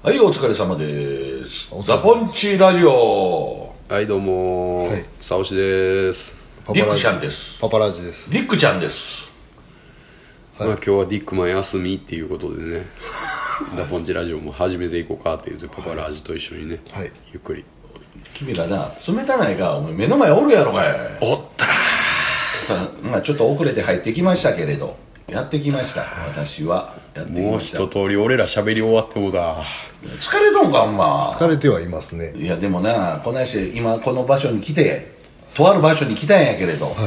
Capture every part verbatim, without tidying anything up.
はい、お疲れ様です。ザポンチラジオ。 はい、どうも、はい、サオシです。 ディックちゃんです。 パパラジです。 ディックちゃんです。 はい、まあ、今日はディックマン休みっていうことでねザポンチラジオも始めていこうかって言ってパパラジと一緒にね、はい、ゆっくり。 君らな、冷たないか、お前目の前おるやろがい。 おったー。まあちょっと遅れて入ってきましたけれど、やってきました。私はやってきました。 もう一通り俺ら喋り終わってもだ。 疲れとんか、ほんま。 疲れてはいますね。 いやでもな、こないして今この場所に来て、とある場所に来たんやけれど、はい、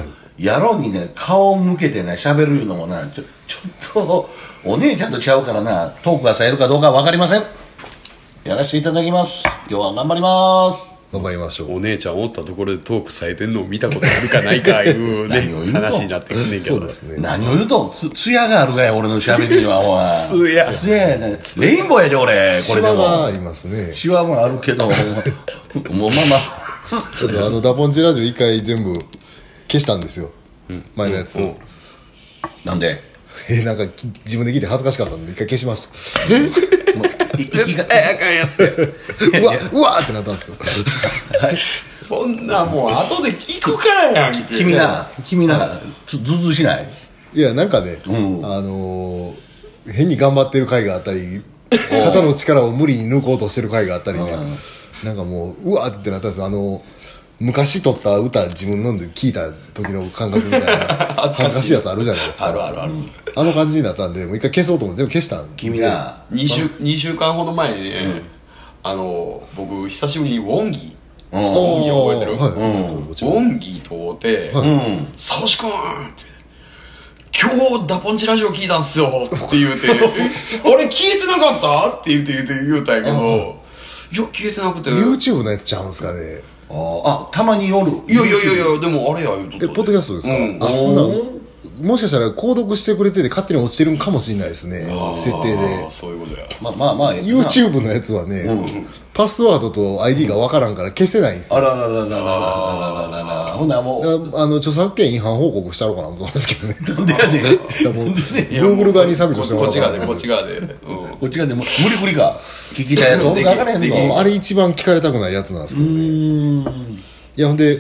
やろうにね、顔を向けてね、喋るいうのもな、ちょ、ちょっとお姉ちゃんとちゃうからな、トークが冴えるかどうかは分かりません。やらせていただきます。今日は頑張ります。 頑張りましょう。 お姉ちゃんおったところでトークされてんのを見たことあるかないかいうね話になってくんねんけど。 そうですね。 何を言うとつ艶があるがや、俺の喋りには。お前艶艶やね。レインボーやで俺。これでもシワがありますね。 シワもあるけどもうまあまあちょっとあのダポンチラジオ一回全部消したんですよ、うん、前のやつ、うんうん、 なんでえなんか自分で聞いて恥ずかしかったんで一回消しました。 え息がえあかんやつやうわうわーってなったんですよ。 はい、そんなもう後で聞くからやん。 君な君なずずずしない。 いやなんかね、うん、あのー、変に頑張ってる回があったり肩の力を無理に抜こうとしてる回があったりね、なんかもううわーってなったんですよ。あのー昔撮った歌自分飲んで聞いた時の感覚みたいな恥ずかしいやつあるじゃないですか。 あるあるある。 あの感じになったんでもう一回消そうと思って全部消したんで。 君が 2, 週2週間ほど前にね、うん、あの僕久しぶりにウォンギー、うん、ウォンギー覚えてる、はい、うん、ウォンギーと会うて、はい、サオシ君って今日ダポンチラジオ聞いたんすよって言うてあれ聞いてなかったって言うて言うて言うたんやけど、いや聞いてなくて YouTube のやつちゃうんすかね。 ああ、たまに夜。 いやいやいやいや、でもあれや言うとった。 え、ポッドキャストですか。うん、あほなもしかしたら購読してくれてて勝手に落ちてるんかもしれないですね、設定で。 そういうことや。 まあまあまあ YouTube のやつはね、うん、パスワードと アイディー が分からんから消せないんですよ。 あらららららららららら。ほんならもうあの著作権違反報告したろうかなと思うんですけどね。 なんでやねん。 Google 側に削除してもらおうかな。 こっち側でこっち側で、うん、 こっち側で無理無理か聞きたいやつ分からへんの。 あれ一番聞かれたくないやつなんですけどね。うーん、いやほんで、うん、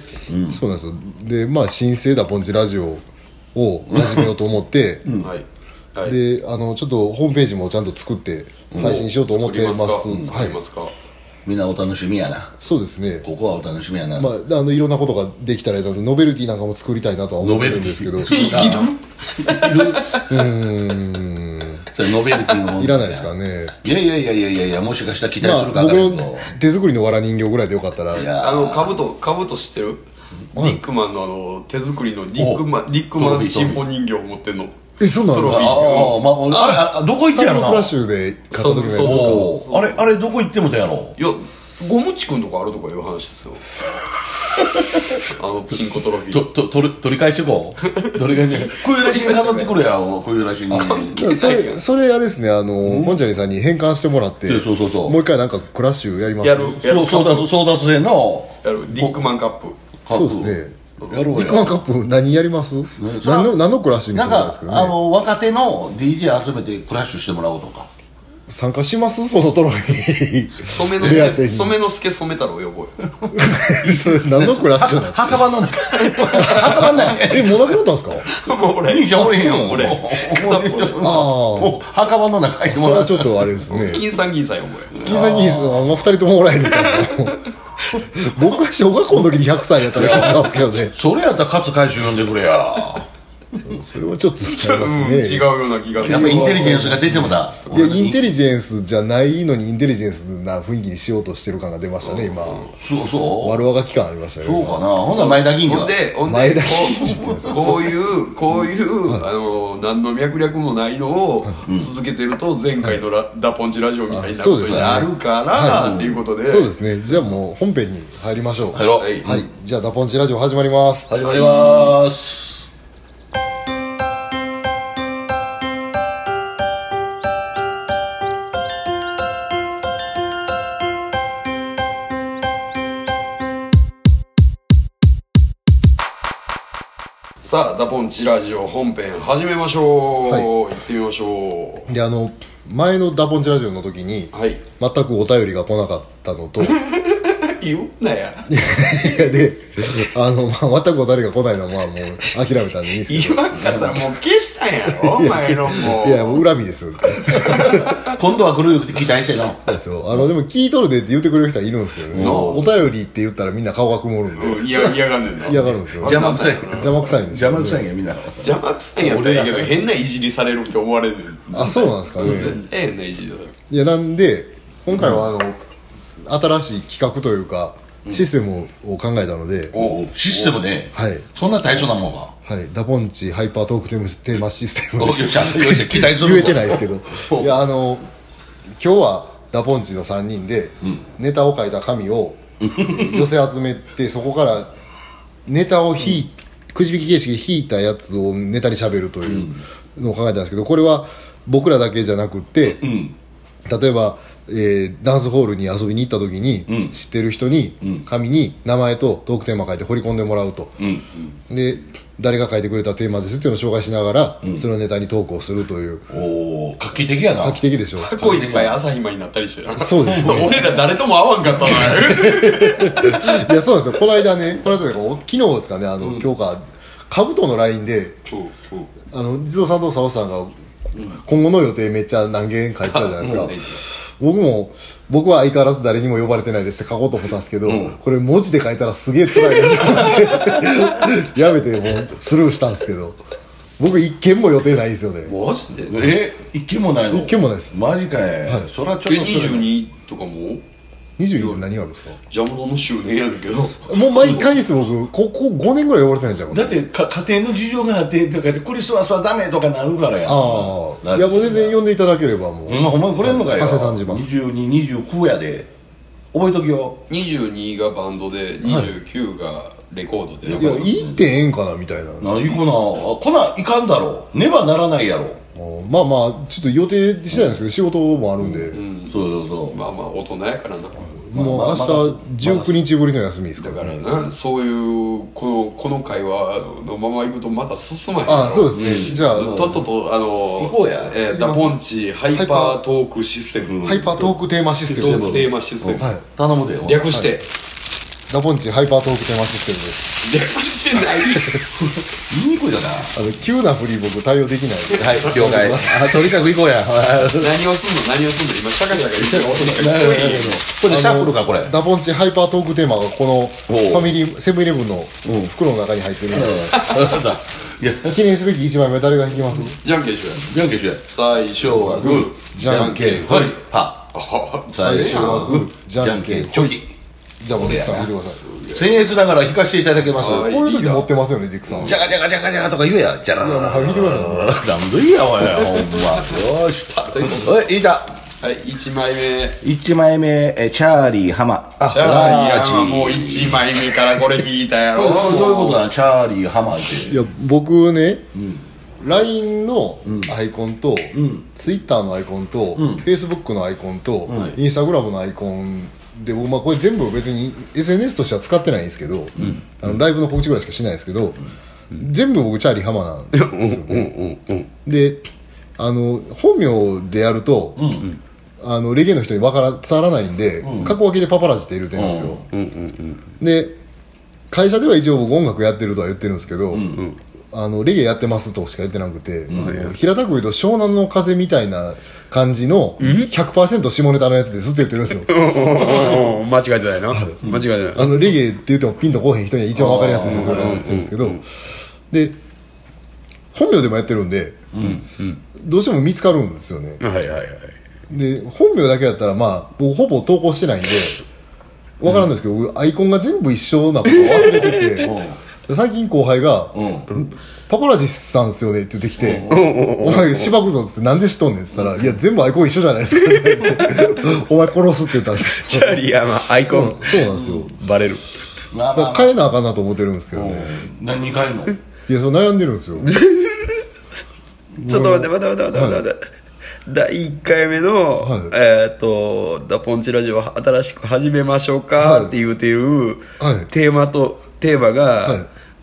そうなんですよ。でまあ新生ダポンチラジオを始めようと思って、うんはいはい、であのちょっとホームページもちゃんと作って配信しようと思ってます。うん、 作りますか、はい、 みんなお楽しみやな。 そうですね。 ここはお楽しみやな。 まああのいろんなことができたらいいなと、ノベルティなんかも作りたいなとは思ってるんですけど。いる？うーん。 それノベルティのもんいらないですかね。 いやいやいやいやいやいや、もしかしたら期待するか分からんけど、まあ、僕の手作りのわら人形ぐらいでよかったら。 いやあのカブトカブト知ってる？ディックマンのあの手作りのディックマンディックマンチンポ人形を持ってんの。 え、そうなんだ。 トロフィー。 ああ、どこ行ってやろな。 サイクルフラッシュで買った時のやつ。 そうそうそう。あれあれどこ行ってもたやろ。 いやゴムチ君とかあるとかいう話ですよ。あのチンコトロフィーとと取り取り返してこう。取り返してこういうらしに飾ってくるやん。こういうらしに。 それそれあれですね、あのポンチャリさんに返還してもらって、 そうそうそう、 もう一回なんかクラッシュやります。 やる。 そう争奪争奪戦のやるディックマンカップ。 そうですね。 やろうや。 ディックマンカップ何やります？何の何のクラッシュにするんですかね。 なんかあの若手の ディージェー 集めてクラッシュしてもらおうとか。 参加します？そのトロフィー。 染めの助染めの助染め太郎呼ぼうよ。 それ何のクラッシュなんですか？ 墓場の中。墓場の中。 え、もうなくなったんですか？ もう俺。 兄ちゃん俺へんよ、俺。 ああ。 墓場の中にそれはちょっとあれですね。 金さん銀さんよ、これ。 金さん銀さんは二人とももらえるんですか？僕は小学校の時にひゃくさいやったら買ったんですけどね。 それやったら勝海舟呼んでくれや。 それはちょっと違いますね、うん、 違うような気がする。 やっぱインテリジェンスが出てもだ。 いやインテリジェンスじゃないのにインテリジェンスな雰囲気にしようとしてる感が出ましたね、今。 そうそう悪あがき感ありましたよね。 そうかな。ほんなら前田銀次でほんで前田銀次こういうこういう、はい、あの何の脈略もないのを続けてると前回のラ、はい、ダポンチラジオみたいなことになるから、はい、っていうことで。 そうですね。じゃあもう本編に入りましょう。 入ろう。 はい、はい、じゃあダポンチラジオ始まります。 始まります。 さあダポンチラジオ本編始めましょう、はい、行ってみましょう。 であの前のダポンチラジオの時に、はい、全くお便りが来なかったのと言うなやいやであの、まあ、全くお便りが来ないのは、まあ、もう諦めたんでいいんですけど言わんかったらもう消したんやろお前のもういやもう恨みですよ今度は来るって期待してなですよ。あのでも聞いとるでって言ってくれる人はいるんですけどね、お便りって言ったらみんな顔が曇るんで、 うん、嫌がんねんな嫌がるんですよ。 邪魔くさい邪魔くさいんですよ。邪魔くさいんやみんな邪魔くさいんやったらいいけど変ないじりされるって思われるねん。 あ、そうなんですかね。 変ないじりだいやなんで今回はあの、うん、新しい企画というかシステムを考えたので、 うん、システムね、はい、そんな大層なもんか。 はい、ダポンチハイパートークテーマシステムです。 期待する言えてないですけどいやあの今日はダポンチのさんにんで、うん、ネタを書いた紙を寄せ集めてそこからネタを引い、うん、くじ引き形式で引いたやつをネタにしゃべるというのを考えたんですけど、これは僕らだけじゃなくって、うん、例えばえー、ダンスホールに遊びに行った時に、うん、知ってる人に、うん、紙に名前とトークテーマ書いて掘り込んでもらうと、うんうん、で誰が書いてくれたテーマですっていうのを紹介しながら、うん、それをネタにトークをすするという。 おお画期的やな。 画期的でしょ。 過去いっぱい朝暇になったりしてそうですね俺ら誰とも会わんかったないやそうですよ。この間ねこの間昨日ですかねあの、うん、今日かカブトの ライン で、うんうん、あの地蔵さんと佐尾さんが今後の予定めっちゃ何件書いてたじゃないですか、うん僕も僕は相変わらず誰にも呼ばれてないですって書こうと思ったんですけど、うん、これ文字で書いたらすげえ辛いなってやめてもうスルーしたんですけど僕一件も予定ないですよね。 マジでえ一件もないの。 一件もないです。 マジかい、はい、そらちょっとにじゅうにとかもにじゅうにって何があるんですか。 ジャムドの周年やねんけどもう毎回です僕ここごねんぐらい呼ばれてないんじゃん。 だってか家庭の事情があってとかでクリスマスはダメとかなるからや。 ああいやもう全然呼んでいただければもう、うん、 ほんまに来れんのかよ。 汗さんじます。 にじゅうに、にじゅうきゅうやで覚えときよ。 にじゅうにがバンドでにじゅうきゅうがレコードで、 はい、いや行ってええんかなみたいな。 何かなこないかんだろねばならないやろ。 まあまあちょっと予定してないんですけど、うん、仕事もあるんで、 うんうん、そうそうそうまあまあ大人やからな、 もう明日じゅうくにちぶりの休みですから、 だからなそういうこのこの会話のままいくとまた進まへん。 ああそうですね、うん、じゃあとっととあの行こうや、 えー、ダポンチハイパートークシステムハイパートークテーマシステムトークテーマシステム、 はい、 頼むでよ略して、はい、 ダポンチハイパートークテーマシステムです。 略してない言いにくいだな。 あの急な振り僕対応できない。 はい了解あとにかく行こうや何をすんの何をすんの今シャカシャカ言ってる音が聞こえへんの。 これシャッフルかこれ。 ダポンチハイパートークテーマがこのファミリーセブンイレブンの袋の中に入ってるんで、うん、記念すべきいちまいめ誰が引きます。 じゃんけんしようや。じゃんけんしようや。 最初はグーじゃんけんはいパー。最初はグーじゃんけんチョキ。 じゃあもうディックさん引いてください。 僭越ながら引かせていただけます。こういう時持ってますよねディックさん。 ジャカジャカジャカジャカとか言えや。じゃらいやもう引いてください。 なんでいいやおいほんま。よしおいいた。 はいいちまいめいちまいめえチャーリーハマ。 チャーリーハマもういちまいめからこれ引いたやろ。 どういうことなのチャーリーハマって。 いや僕ね、ライン のアイコンと、うん、Twitter のアイコンと、うん、Facebook のアイコンと、うん、Instagram のアイコンで僕、まあ、これ全部別に エスエヌエス としては使ってないんですけど、うん、あのライブの告知ぐらいしかしないですけど、うん、全部僕チャーリーハマなんですよね、うんうんうんうん、であの本名でやると、うんうん、あのレゲエの人に分から伝わらないんで、うん、過去分けでパパラジって入れてるんですよ、うんうんうんうん、で会社では一応僕音楽やってるとは言ってるんですけど、うんうんあのレゲエやってますとしか言ってなくて、うん、平たく言うと湘南の風みたいな感じの ひゃくパーセント 下ネタのやつですって言ってるんですよ間違えてないな、うん、間違えてないあのレゲエって言ってもピンとこうへん人には一番分かりやすい説明を言ってるんですけど、で本名でもやってるんで、うんうん、どうしても見つかるんですよね。 はいはいはい。 で本名だけだったらまあ僕ほぼ投稿してないんで分からんですけど、うん、アイコンが全部一緒なことを忘れてて最近後輩が、うん、パパラジさんですよねって言ってきて、お前しばくぞってなんで知っとんねんって言ったら、いや全部アイコン一緒じゃないですかってお前殺すって言ったんですよ。チャーリーはまあアイコンそうなんですよ。 バレる。 だから変えなあかんなと思ってるんですけどね。 何変えんの？ いやそう悩んでるんですよ。 ちょっと待って待って待って待って待って。はいだいいっかいめの、はい、えっ、ー、とダポンチラジオ新しく始めましょうかって言うていう、はい、テーマとテーマが、はい、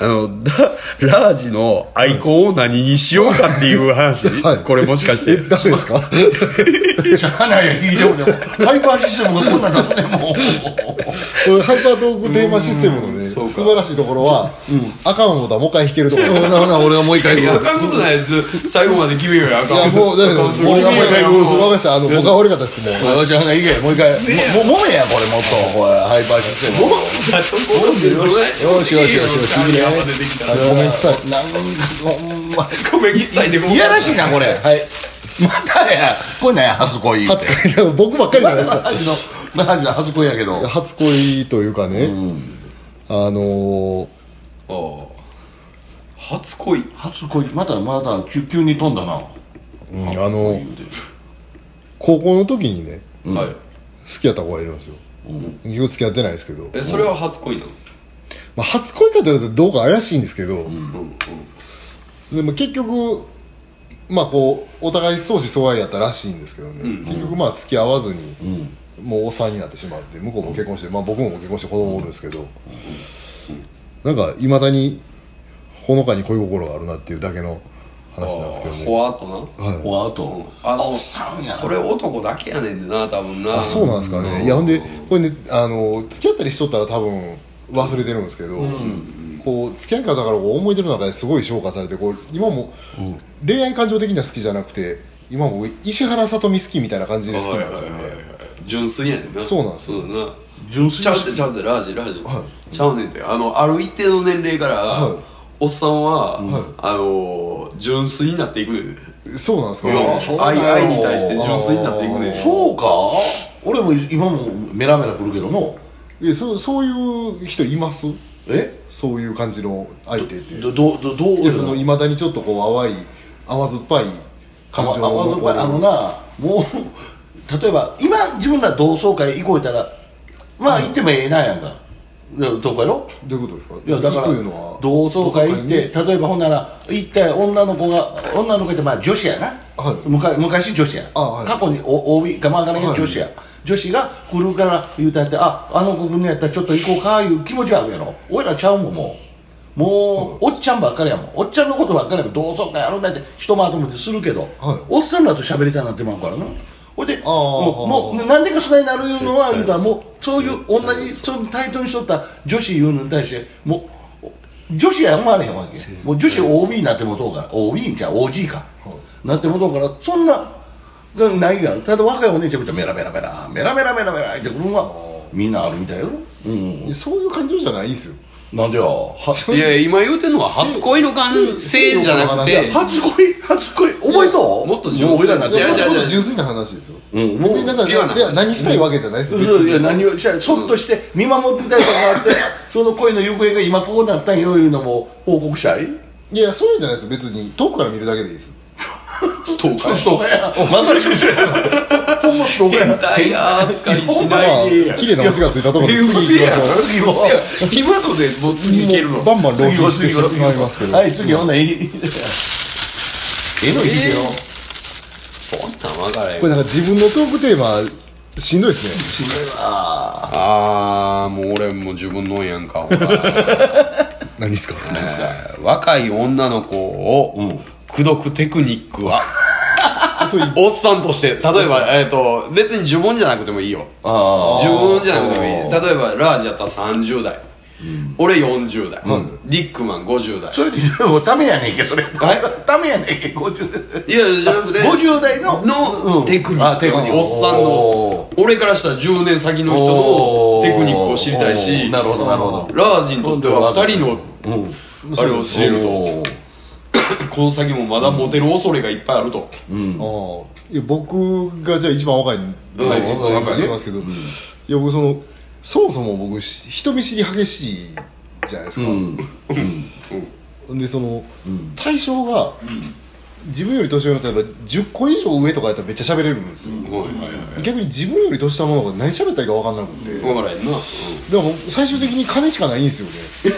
あのラージのアイコンを何にしようかっていう話、はい、これもしかしてえ、ダメですか？ しゃあないよ、いいよ、でもハイパーシステムがこんなんだとね、もうこれハイパートークテーマシステムのね、素晴らしいところは、うん、あかんことはもう一回弾けるところ。 俺がもう一回いや、あかんことないです。最後まで決めようよ、あかん。いや、もう、だけど、 俺がもう一回、分かりました。あの、僕は悪かったです、もう。 よし、ほな、いけ、もう一回。も、もめや、これ、もっと、これ、ハイパーシステム。もよしよしよしよし、次ね。 ごめんなさい。 ごめんなさいでごめん。 いやらしいな、これ。はい。またや、これね、初恋。 初恋、僕ばっかりじゃないですか。 ラージの初恋やけど。 初恋というかね、あのー、初恋初恋またまだ急に飛んだな、 うん、あの高校の時にね、 うん、好きやった子がいるんですよ、うん、結局付き合ってないですけど。 え、それは初恋なの？ まあ、初恋かと言われたらどうか怪しいんですけど、うんうんうん、でも結局まあこうお互い相思相愛やったらしいんですけどね、うんうん、結局まあ付き合わずに、うん、もうおっさんになってしまって、向こうも結婚して、まあ、僕も結婚して子供おるんですけど、なんかいまだにほのかに恋心があるなっていうだけの話なんですけどね。 ほわっとな、 はい、ほわっと、うん、 あのそれ男だけやねんでな、多分な。 あ、そうなんですかね、うん、いやほんでこれね、あの付き合ったりしとったら多分忘れてるんですけど、うん、こう付き合い方だからこう思い出の中ですごい昇華されて、こう今も恋愛感情的には好きじゃなくて、今も石原さとみ好きみたいな感じで好きなんですよね。 純粋やねんな。 そうなんですよ。 そうだな。純粋ちゃうってちゃうってラージラージ、はい、ちゃうねんて。あのある一定の年齢から、はい、おっさんは、はい、あの純粋になっていくねん。 そうなんですか。 愛愛に対して純粋になっていくねん。 そうか。俺も今もメラメラくるけどの。 え、そそういう人います？え？そういう感じの相手って。 どどどどう？ いや、その未だにちょっとこう淡い甘酸っぱい感情の。甘酸っぱい、 あのな、もう例えば今自分ら同窓会行こうやったら、まあ行ってもええなやんか。どうかやろ？ どういうことですか？ いやだから同窓会行って、例えばほんなら行って女の子が女の子ってまあ女子やな。はい、昔, 昔女子や、はい、過去に オービー かまんかね女子や、はい、女子が来るから言うたって、ああの子分のやったらちょっと行こうかいう気持ちはあるやろ。俺らちゃうもん、もうもう、はい、おっちゃんばっかりやもん。おっちゃんのことばっかりやもん。同窓会あるんだって一回りもするけど、はい、おっさんらと喋りたいなってまうからな。ほいでもうもう何でかそないになるのは言うたら、もうそういう同じその対等にしとった女子いうのに対してもう女子や思われへんわけ。もう女子 オービー になってもどうか、 オービー じゃ オージー か、はい、なってもどうから、そんながないが、ただ若いお姉ちゃんみたいなメラメラメラメラメラメラメラってくるのはみんなあるみたいよ、うん、 そういう感情じゃないですよ。 なんでよ。 いや今言うてんのは初恋の感性じゃなくて、 初恋初恋覚えともっと純粋な、 じゃじゃじゃ純粋な話ですよ。うん、別になんか何したいわけじゃないですよ。 いや何をちょっとして見守ってたりとかあって、その恋の行方が今こうなったんよいうのも報告したい。 いやそういうんじゃないです。別に遠くから見るだけでいいです。 ストーカーストーカーや。まさにそうや。ほんまストーカーや。 変態扱いしないで。 綺麗なオチがついたところで次行きましょう。 次は今のでもう次いけるの。 バンバン浪費してしまいますけど。 はい、次ほんならいい。えのいいよ。 そんなん分からへん。 これなんか自分のトークテーマしんどいですね。 しんどいわ。 ああ、もう俺も自分のやんか。 何ですか。 何ですか。若い女の子を口説くテクニックは。おっさんとして、例えば、えーと、別に自分じゃなくてもいいよ。あ自分じゃなくてもいい。例えばラージやったらさんじゅう代、うん、俺よんじゅう代、うん、ディックマンごじゅう代。 それってもうためやねんけ、それためやねんけ、ごじゅう代。いやじゃなくてごじゅう代ののテクニック、うん、おっさんの俺からしたらじゅうねん先の人のテクニックを知りたいし、 なるほどなるほど。 ラージにとってはふたりの、うん、あれを知れるとこの先もまだモテる恐れがいっぱいあると、うん、 あいや僕がじゃあ一番若いんで、うん、一番若いますけど、うん、いや僕そのそもそも僕人見知り激しいじゃないですか、うんうん、でその、うん、対象が、うん、自分より年上の例えばじゅっこ以上上とかやったらめっちゃ喋れるんですよ、うんはいはいはい、逆に自分より年下のものが何喋ったらいいか分かんなくて分からへんな、うん、 でも最終的に金しかないんですよね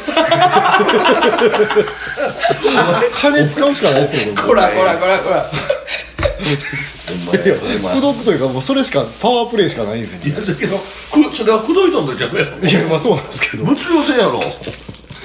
金使うしかないですよねこらこらこらこらいや口説くというかもうそれしかパワープレイしかないんですよね。 いやだけどそれは口説いたんだじゃん。いやまあそうなんですけど物量性やろ。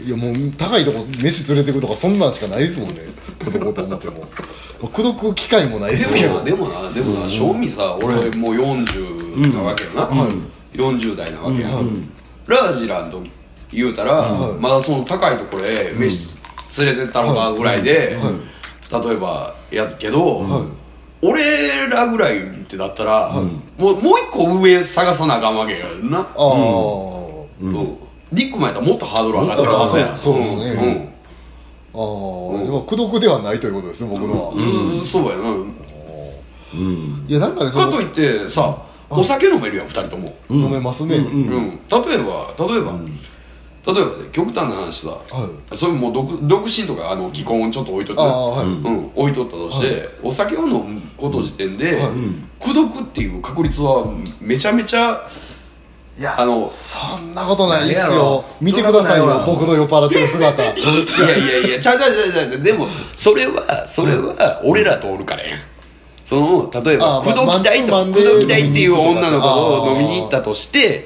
いやもう高いとこ飯連れてくとかそんなんしかないですもんね子供と思っても口説く機会もないですけどでもなでもな正味さ俺もうよんじゅうなわけよな、よんじゅう代なわけや、ラージランド言うたらまだその高いところへ飯連れてったのかぐらいで例えばやるけど俺らぐらいってだったらもうもう一個上探さなあかんわけやな。ああディックマンやったらもっとハードル上がってるはずや。 そうですね。ああ、口説くではないということですね、僕のは。 うん、そうやな。 いや、なんかね、 かといってさ、お酒飲めるやん、二人とも。 飲めますね。うん。 例えば、例えば、例えば極端な話さ、それもう独身とか既婚をちょっと置いとって、置いとったとして、お酒を飲むこと時点で、口説くっていう確率はめちゃめちゃ、 いや、あのそんなことないですよ。見てくださいよ、僕の酔っ払ってる姿。いやいやいや、ちゃうちゃうちゃうちゃう。でもそれはそれは俺らとおるからやん。その例えば口説きたいと口説きたいっていう女の子を飲みに行ったとして、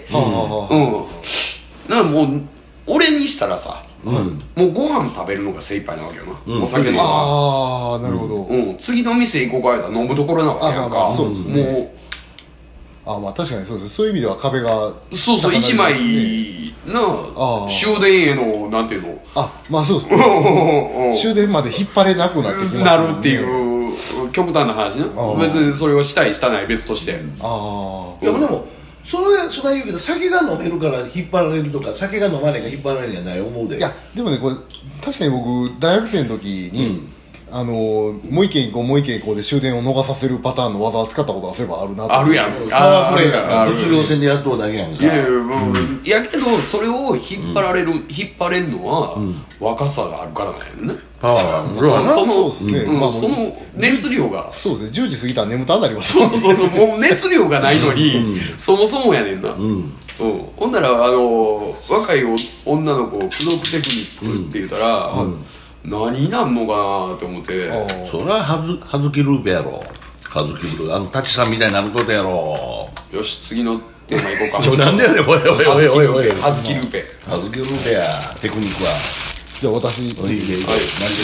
うん、だからもう俺にしたらさ、もうご飯食べるのが精一杯なわけよな。お酒の。 ああ、なるほど。 次の店行こうかやったら飲むところなわけやんか。そうですね。 あまあ確かにそうです。そういう意味では壁がそうそう一枚な終電へのなんていうのあまあそうですね終電まで引っ張れなくなってきますねなるっていう極端な話ね。別にそれをしたいしたない別として。 ああいやでもそれそんな言うけど酒が飲めるから引っ張られるとか酒が飲まれが引っ張られるんじゃない思うで。 いやでもねこれ確かに僕大学生の時にあのー、もう一軒行こうもう一軒行こうで終電を逃させるパターンの技を使ったことがそういえばあるなとあるやんああこれ物量戦でやっとうだけやんか。 いやいや、うん、いやけどそれを引っ張られる、うん、引っ張れるのは、うん、若さがあるからなんやね。 パワーがそのそうですね、 うんまあ、その熱量がそうですねじゅうじ過ぎたら眠たんなります。 そうそうそうもう熱量がないのに、うん、そもそもやねんな、うんうん、ほんならあの若い女の子を口説くテクニックって言ったら、うんうん何になんのかなって思って。 それははずはずきルーペやろ。はずきルーペあの舘さんみたいになることやろ。 よし次のテーマいこうか。 なんでやねんおいおいおいおいおいはずきルーペはずきルーペやテクニックは。 じゃあ私いいねいいね何でる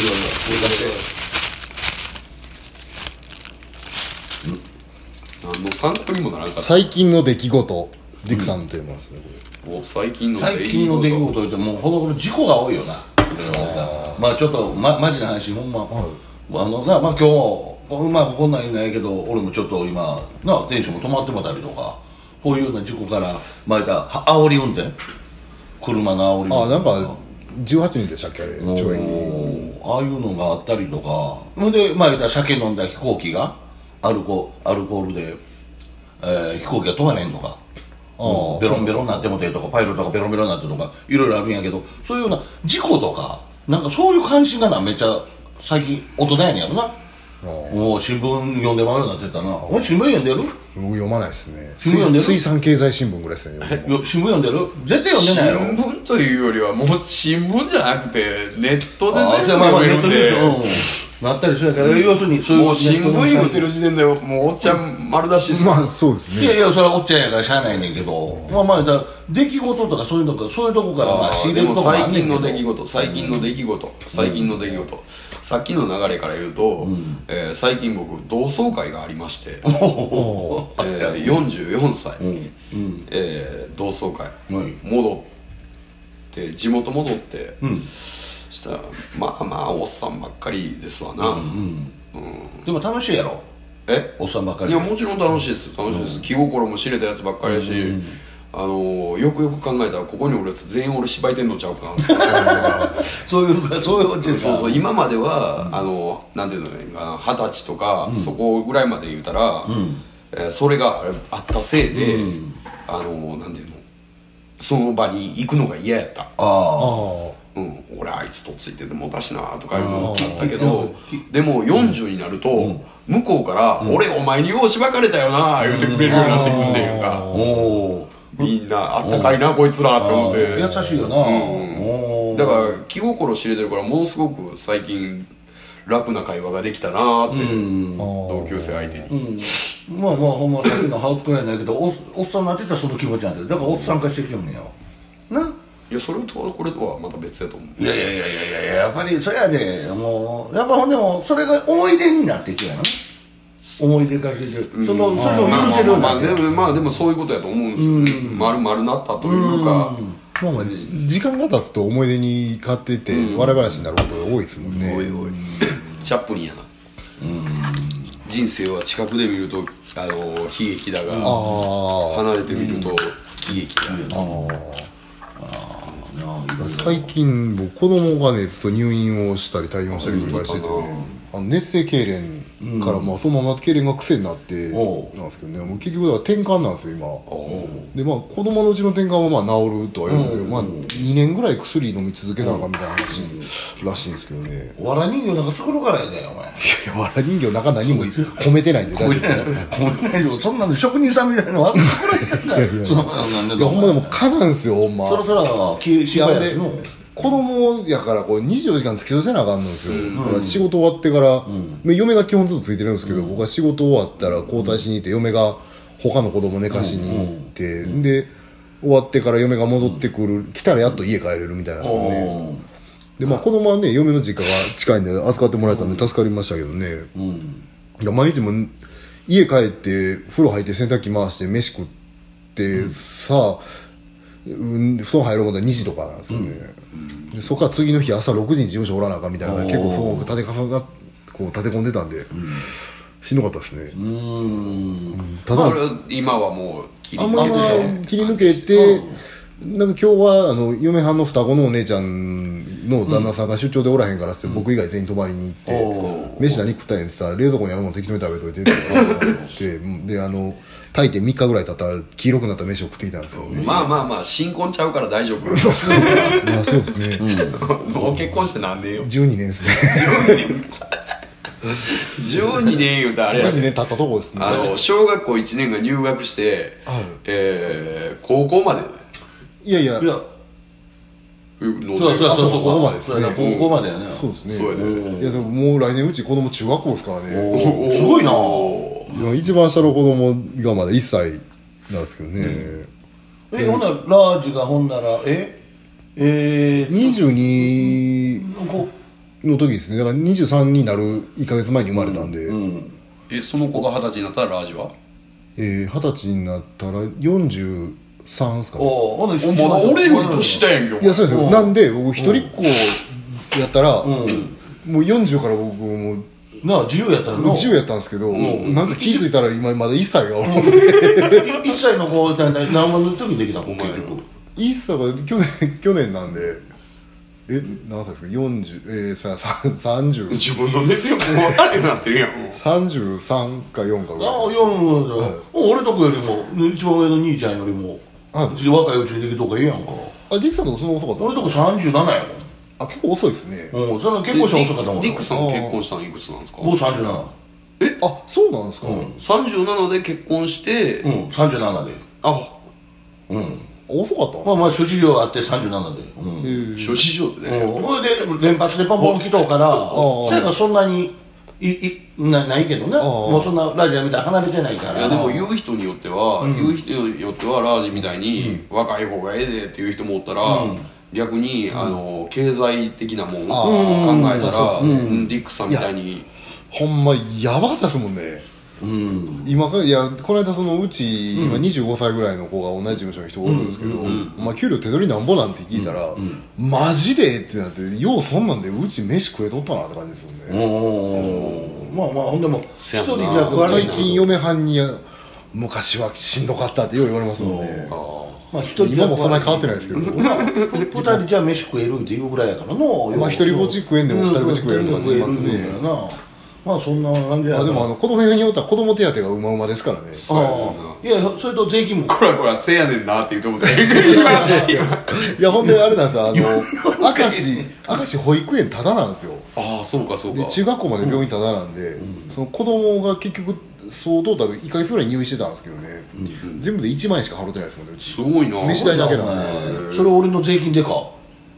何の参考にもならんかった。 最近の出来事ディクさんのテーマですねこれ。お最近の出来事最近の出来事言ってもうこの頃事故が多いよな。まあちょっと、ま、マジな話ほんま、はい、あのなまあ今日もまあこんなんいないけど俺もちょっと今なテンションも止まってもたりとかこういうような事故からまあた煽り運転車の煽り運転あなんかじゅうはちにんでしたっけあれ懲役ああいうのがあったりとかでまあた酒飲んだ飛行機がアルコアルコールで、えー、飛行機が飛ばれんとかうん、ベロンベロンになってもてとかパイロットがベロンベロンになってとかいろいろあるんやけどそういうような事故とかなんかそういう関心がなめっちゃ最近大人やねんやろな。もう新聞読んでまうようになってたな。お前新聞読んでる？ 僕読まないですね。 新聞読んでる？ 水産経済新聞ぐらいですね。 新聞読んでる？絶対読んでないやろ。 新聞というよりはもう新聞じゃなくてネットで全部読めるんで。 ネットでしょ。 なったりするから、要するにそういうもう新聞読ってる時点でもうおっちゃん丸出しっす。 まあそうですね。 いやいやそれはおっちゃんやからしゃあないねんけど、まあまあだ出来事とかそういうのかそういうとこからまあ仕入れるとこもあんねんけど。 最近の出来事最近の出来事最近の出来事さっきの流れから言うと、うんえー、最近僕同窓会がありまして、えー、よんじゅうよんさい、うんうんえー、同窓会、うん、戻って地元戻って、うんしたらまあまあおっさんばっかりですわな、うんうんうん、でも楽しいやろえおっさんばっかりいやもちろん楽しいです楽しいです、うん、気心も知れたやつばっかりやし、うんうん、あのー、よくよく考えたらここにおるやつ全員俺芝居てんのちゃうかなそういうそういうそうそう今までは、うん、あのなんていうのかな二十歳とか、うん、そこぐらいまで言うたら、うんえー、それがあったせいで、うん、あのー、なんていうのその場に行くのが嫌やったああうん、俺あいつとついててもだしなとかいうのを聞いたけどでもよんじゅうになると、うん、向こうから「うん、俺お前にようしばかれたよな」言うてくれるようになってくんねんかみんなあったかいなこいつらって思って優しいよな、 うん、だから気心知れてるからものすごく最近楽な会話ができたなって、うん、同級生相手に、 うん、まあまあほんまさっきのハウスくらいなんだけど お, おっさんになってたらその気持ちなんだよだからおっさん化してきてるんねやないやそれとこれとはまた別やと思う。 いやいやいやいやいややっぱりそれやでもうやっぱほんでもそれが思い出になっていくやな思い出化してるそのそれを許せるようになってまあでもまあでもそういうことやと思うんですよね。丸々なったというかまあまあ時間が経つと思い出に変わっていって笑い話になることが多いですもんね。 おいおいチャップリンやな。人生は近くで見るとあの悲劇だが離れてみると喜劇だよな。 最近僕子供がねずっと入院をしたり退院をしたりとかしててねあの熱性痙攣からまあそのまま痙攣が癖になってなんですけどねもう結局だから転換なんですよ今でまあ子供のうちの転換はまあ治るとは言うんですけどまあにねんぐらい薬飲み続けたのかみたいな話らしいんですけどねわら人形なんか作るからやでお前いやわら人形中何も込めてないんで大丈夫です込めてないよそんなの職人さんみたいなのわ作らへんやんかそのなんでいやほんまでも蚊なんですよほんまそろそろ気しばやしの子供やからこうにじゅうよじかん付き添いせなあかんのですよ、うん、だから仕事終わってから、うん、嫁が基本ずっとついてるんですけど、うん、僕は仕事終わったら交代しに行って嫁が他の子供寝かしに行って、うん、で終わってから嫁が戻ってくる来たらやっと家帰れるみたいなんですよねでまあ子供はね嫁の実家が近いんで預かってもらえたんで助かりましたけどね、うん、いや毎日も家帰って風呂入って洗濯機回して飯食って、うん、さあうん、布団入るもんでにじとかなんですよね、うん、でそこから次の日朝ろくじに事務所おらなあかんみたいな結構そう立てかかがこう立て込んでたんで、うん、しんどかったですねうん、 ただ、まあ、今はもう切り抜けて切り抜けて、うん、なんか今日はあの嫁はんの双子のお姉ちゃんの旦那さんが出張でおらへんからって、うん、僕以外全員泊まりに行って、うん、飯何食ったんやんってさ冷蔵庫にあるもの適当に食べといてってであの炊いてみっかぐらい経ったら黄色くなった飯を食ってきたんですよ、ね、 まあまあまあ新婚ちゃうから大丈夫まあそうですね、 うん、もう結婚して何年よじゅうにねんですねじゅうにねん言うとあれやじゅうにねん経ったとこですねあの小学校いちねんが入学して、はいえー、高校までいやいやいやそうそうそうそうここまでですね高校までやねそうですねそうやねいやでももう来年うち子供中学校ですからねすごいな一番下の子供がまだいっさいなんですけどね、うん、 えほんならラージがほんならええー、 にじゅうにの時ですねだからにじゅうさんになるいっかげつまえに生まれたんで、うんうん、 えその子がはたちになったらラージはえー、はたちになったらよんじゅうさんですかねおまだ俺より年下やんけいやそうですよなんで僕一人っ子やったら、うん、もうよんじゅうから僕もうなあ自由やったの自由やったんですけど、うん、なんか気づいたら今まだいっさいがおるいっさいの子何番の時にできたのお前いっさいが去年去年なんでえ何歳ですかよんじゅうえー、ささんじゅう自分の年齢も分かるようになってるやんもうさんじゅうさんかよんかぐらいああよん、はい、俺とこよりも一番上の兄ちゃんよりも、はい、若いうちにできた方がええやんかあリクさんとかその遅かった俺とこさんじゅうななやもんあ結構遅いですねうんその結婚したら遅かったもんリクさん結婚したのいくつなんですか僕さんじゅうななえあそうなんですか、うん、 さんじゅうななで結婚してうんさんじゅうななであうん遅かったまあまあ諸事情があってさんじゅうななで、 うん、諸事情ってねそれで連発でポンポン来とうからそれがそんなにいい な, ないけどねもうそんなラージャみたいに離れてないからいやでも言う人によっては、うん、言う人によってはラージみたいに、うん、若い方がええでっていう人もおったら、うん逆に、うん、あの経済的なもんを考えたらリックさんみたいにほんまやばかったですもんね、うん、今いやこの間そのうち、うん、今にじゅうごさいぐらいの子が同じ事務所の人おるんですけど、うんうんうんまあ、給料手取りなんぼなんて聞いたら、うんうん、マジでってなってようそんなんでうち飯食えとったなって感じですよねうんまあまあほんでも一人じゃ最近嫁はんに昔はしんどかったってよう言われますもんねまあ、一人今もそんなに変わってないですけど二人じゃ飯食えるっていうぐらいやからのまあ一人ぼっち食えんでも二人ぼっち食えるとか言いますねまあそんな感じやあでもあの子供によっては子供手当がうまうまですからねあいやそれと税金もこらこらせやねんなって言うと思っていやほんであれなんですよあの明石明石保育園タダなんですよああそうかそうかで中学校まで病院タダなんで、うん、その子供が結局そうトータルいっかげつぐらい入院してたんですけどね、うんうん、全部でいちまんえんしか払ってないですもんねすごいな飯代だけなんでそれ俺の税金でか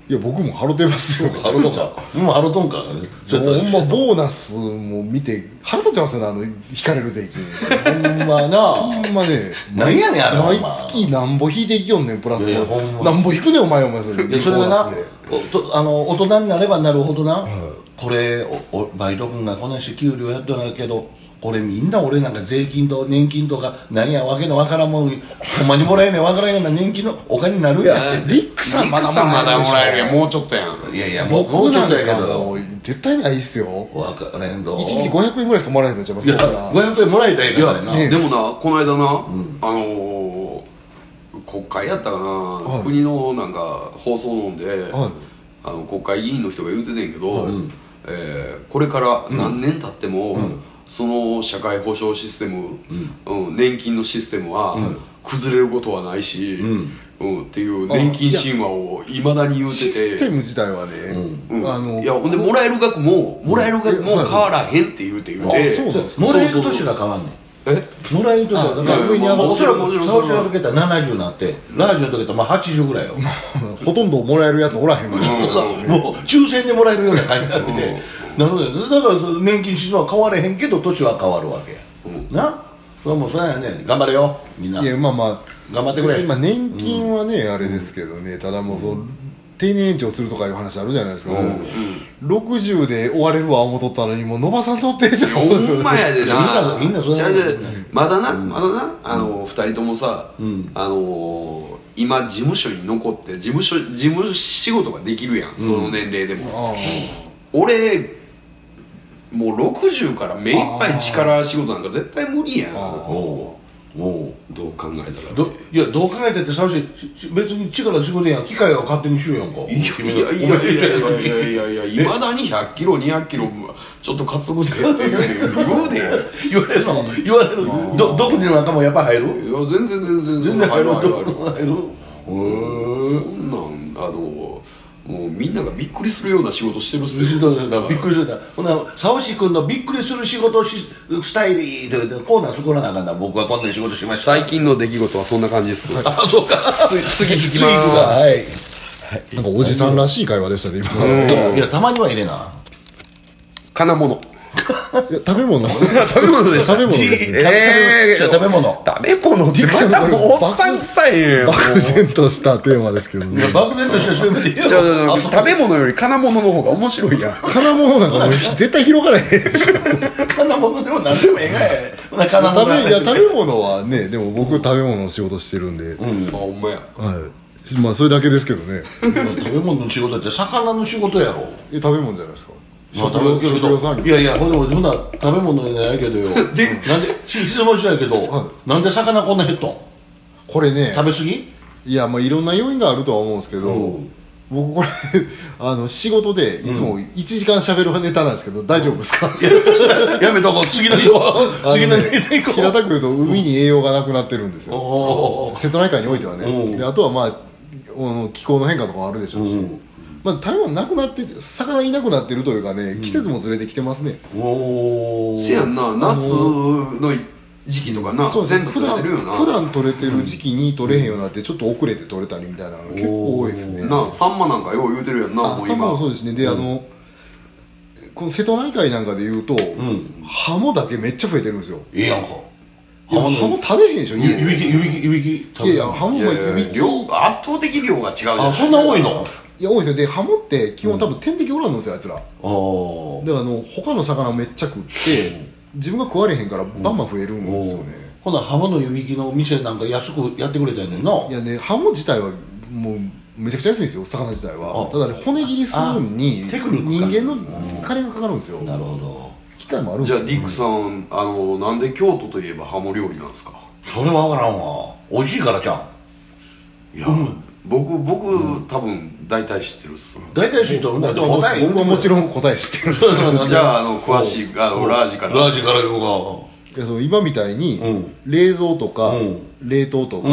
いや僕もハロてますよ。 ハロとんかもうハロとんかほんまボーナスも見て腹立ちますよね、あの引かれる税金。 ほんまなほんまね、 何やねんあれ毎月なんぼ引いていきよんねんプラス。 いやほんまなんぼ引くねんお前お前それ。 でそれがなおとあの大人になればなるほどな、 はい、 これおおバイト君がこんなし給料やっとないけどこれみんな俺なんか税金と年金とか何やわけのわからんもんほんまにもらえねえわからんような年金のお金になるんやって。 リックさんまだまだもらえるやん、もうちょっとやん。 いやいやもうも僕うちょっとなんかやけどもう絶対ないっすよ。 わからへんどいちにちごひゃくえんぐらいしかもらえへんのちゃいますいやから。 ごひゃくえんもらえたらええからねな、 ねでもな、この間な、あのー、国会やったかな、 はい、 国のなんか放送飲んで、 はい、 あの国会議員の人が言うててんけど、 はい、 えー、これから何年経っても、 うん、 その社会保障システム、うんうん、年金のシステムは、 うん、 崩れることはないし、 うんうん、っていう年金神話をいまだに言うてて、 システム自体はね、 うん、 あのいやほんでもらえる額ももらえる額も変わらへんって言うて言うて、 あそうなんですもらえる年が変わんねん。 えもらえる年がだから上に上がっておそらくもちろんサウシが抜けたらななじゅうになってラージの時とまあはちじゅうぐらいよほとんどもらえるやつおらへんのに、 もう抽選でもらえるような感じになってて、なのでだから年金システムは変われへんけど年は変わるわけや、うん、なそれはもうそれやね頑張れよみんな。 いやまあまあ頑張ってくれ。 今年金はね、うん、あれですけどね、ただもうその、うん、定年延長するとかいう話あるじゃないですか、うんうん、ろくじゅうで終われるわ思っとったのにもう伸ばさんとってって思うんですよ。ほんまやでなみんなみんなそれはまだなまだなあの、うん、ふたりともさ、うん、あの今事務所に残って事務所事務仕事ができるやん、うん、その年齢でも、うん、俺もうろくじゅうから目いっぱい力仕事なんか絶対無理やん。もうどう考えたら、ね、 どいやどう考えたってさし別に力仕事やん機械が勝手にしようやんか。 いやいやいやいやいやいやいやいまだにひゃっキロにひゃっキロちょっと担ぐでって言うで言うで言われるの言われるどどこにの頭やっぱ入る。 いや全然全然全然入る入る入る。 そんなんあのもうみんながびっくりするような仕事してるっすよ。 びっくりするんだ。ほな沢志君のびっくりする仕事しスタイリーでコーナー作らなあかんな。僕はこんなに仕事しました。 最近の出来事はそんな感じです。 あそうか。 次引きます。 はい。 なんかおじさんらしい会話でしたね今。 いやたまには入れな。 金物。 食べ物食べ物でした。 食べ物ですね。 えー、食べ物食べ物ってまたもうおっさん臭いよ。 漠然としたテーマですけどね。 漠然としたテーマでいいよ。 食べ物より金物の方が面白いやん。 金物なんかもう絶対広がらへんでしょ。 金物でも何でもええがや。金物いや食べ物はね、でも僕食べ物の仕事してるんで、 うん、あほんまや。 はい。まあそれだけですけどね。 食べ物の仕事って魚の仕事やろ。 え食べ物じゃないですか。 まあ、食べ食料産業。いやいやほんでもそんな食べ物じゃないけどよ。でなんで質問したいけど、はい、なんで魚こんな減っとん。 これね食べ過ぎ。いやまあいろんな要因があるとは思うんですけど、うん、僕これあの仕事でいつもいちじかん喋るネタなんですけど、うん、大丈夫ですか。 やめとこう次の日行こう次の日行こう。 平たく言うと海に栄養がなくなってるんですよ、うん、瀬戸内海においてはね、うん、であとはまあ気候の変化とかもあるでしょうし、うんまあ、台湾なくなって魚いなくなってるというかね、季節もずれてきてますね、 うん、おせやんな夏の時期とかな、そう全部取れてるよな。 普段取れてる時期に取れへんようになってちょっと遅れて取れたりみたいなのが結構多いですね。 なサンマなんかよう言うてるやんな。 あサンマもそうですね。で、うん、あのこの瀬戸内海なんかで言うと、うん、ハモだけめっちゃ増えてるんですよ。 いいやんか。 ハモ食べへんでしょ家で。 湯引き湯引き湯引き。 いやいやハモは湯引き量圧倒的量が違うじゃない。 あそんな多いの。 いや多いですよ。でハモって基本多分天敵おらんのですよあいつら。ああ。であの他の魚めっちゃ食って自分が食われへんからバンバン増えるんですよね。 ほなハモの湯引きの店なんか安くやってくれたんのにな。 いやねハモ自体はもうめちゃくちゃ安いんですよ魚自体は。ただね骨切りするに人間の金がかかるんですよ。 なるほど。 機械もあるんですよ。 じゃあディックさんあのなんで京都といえばハモ料理なんですか。 それは分からんわ。美味しいからじゃん。 いや、うん、僕僕、うん、多分大体知ってるっす。 大体知ってる。答え僕はもちろん答え知ってる。 じゃああの詳しいあのラージからラージから言おうか。 いやそう今みたいに、うん、冷蔵とか、うん、冷凍とか、うん、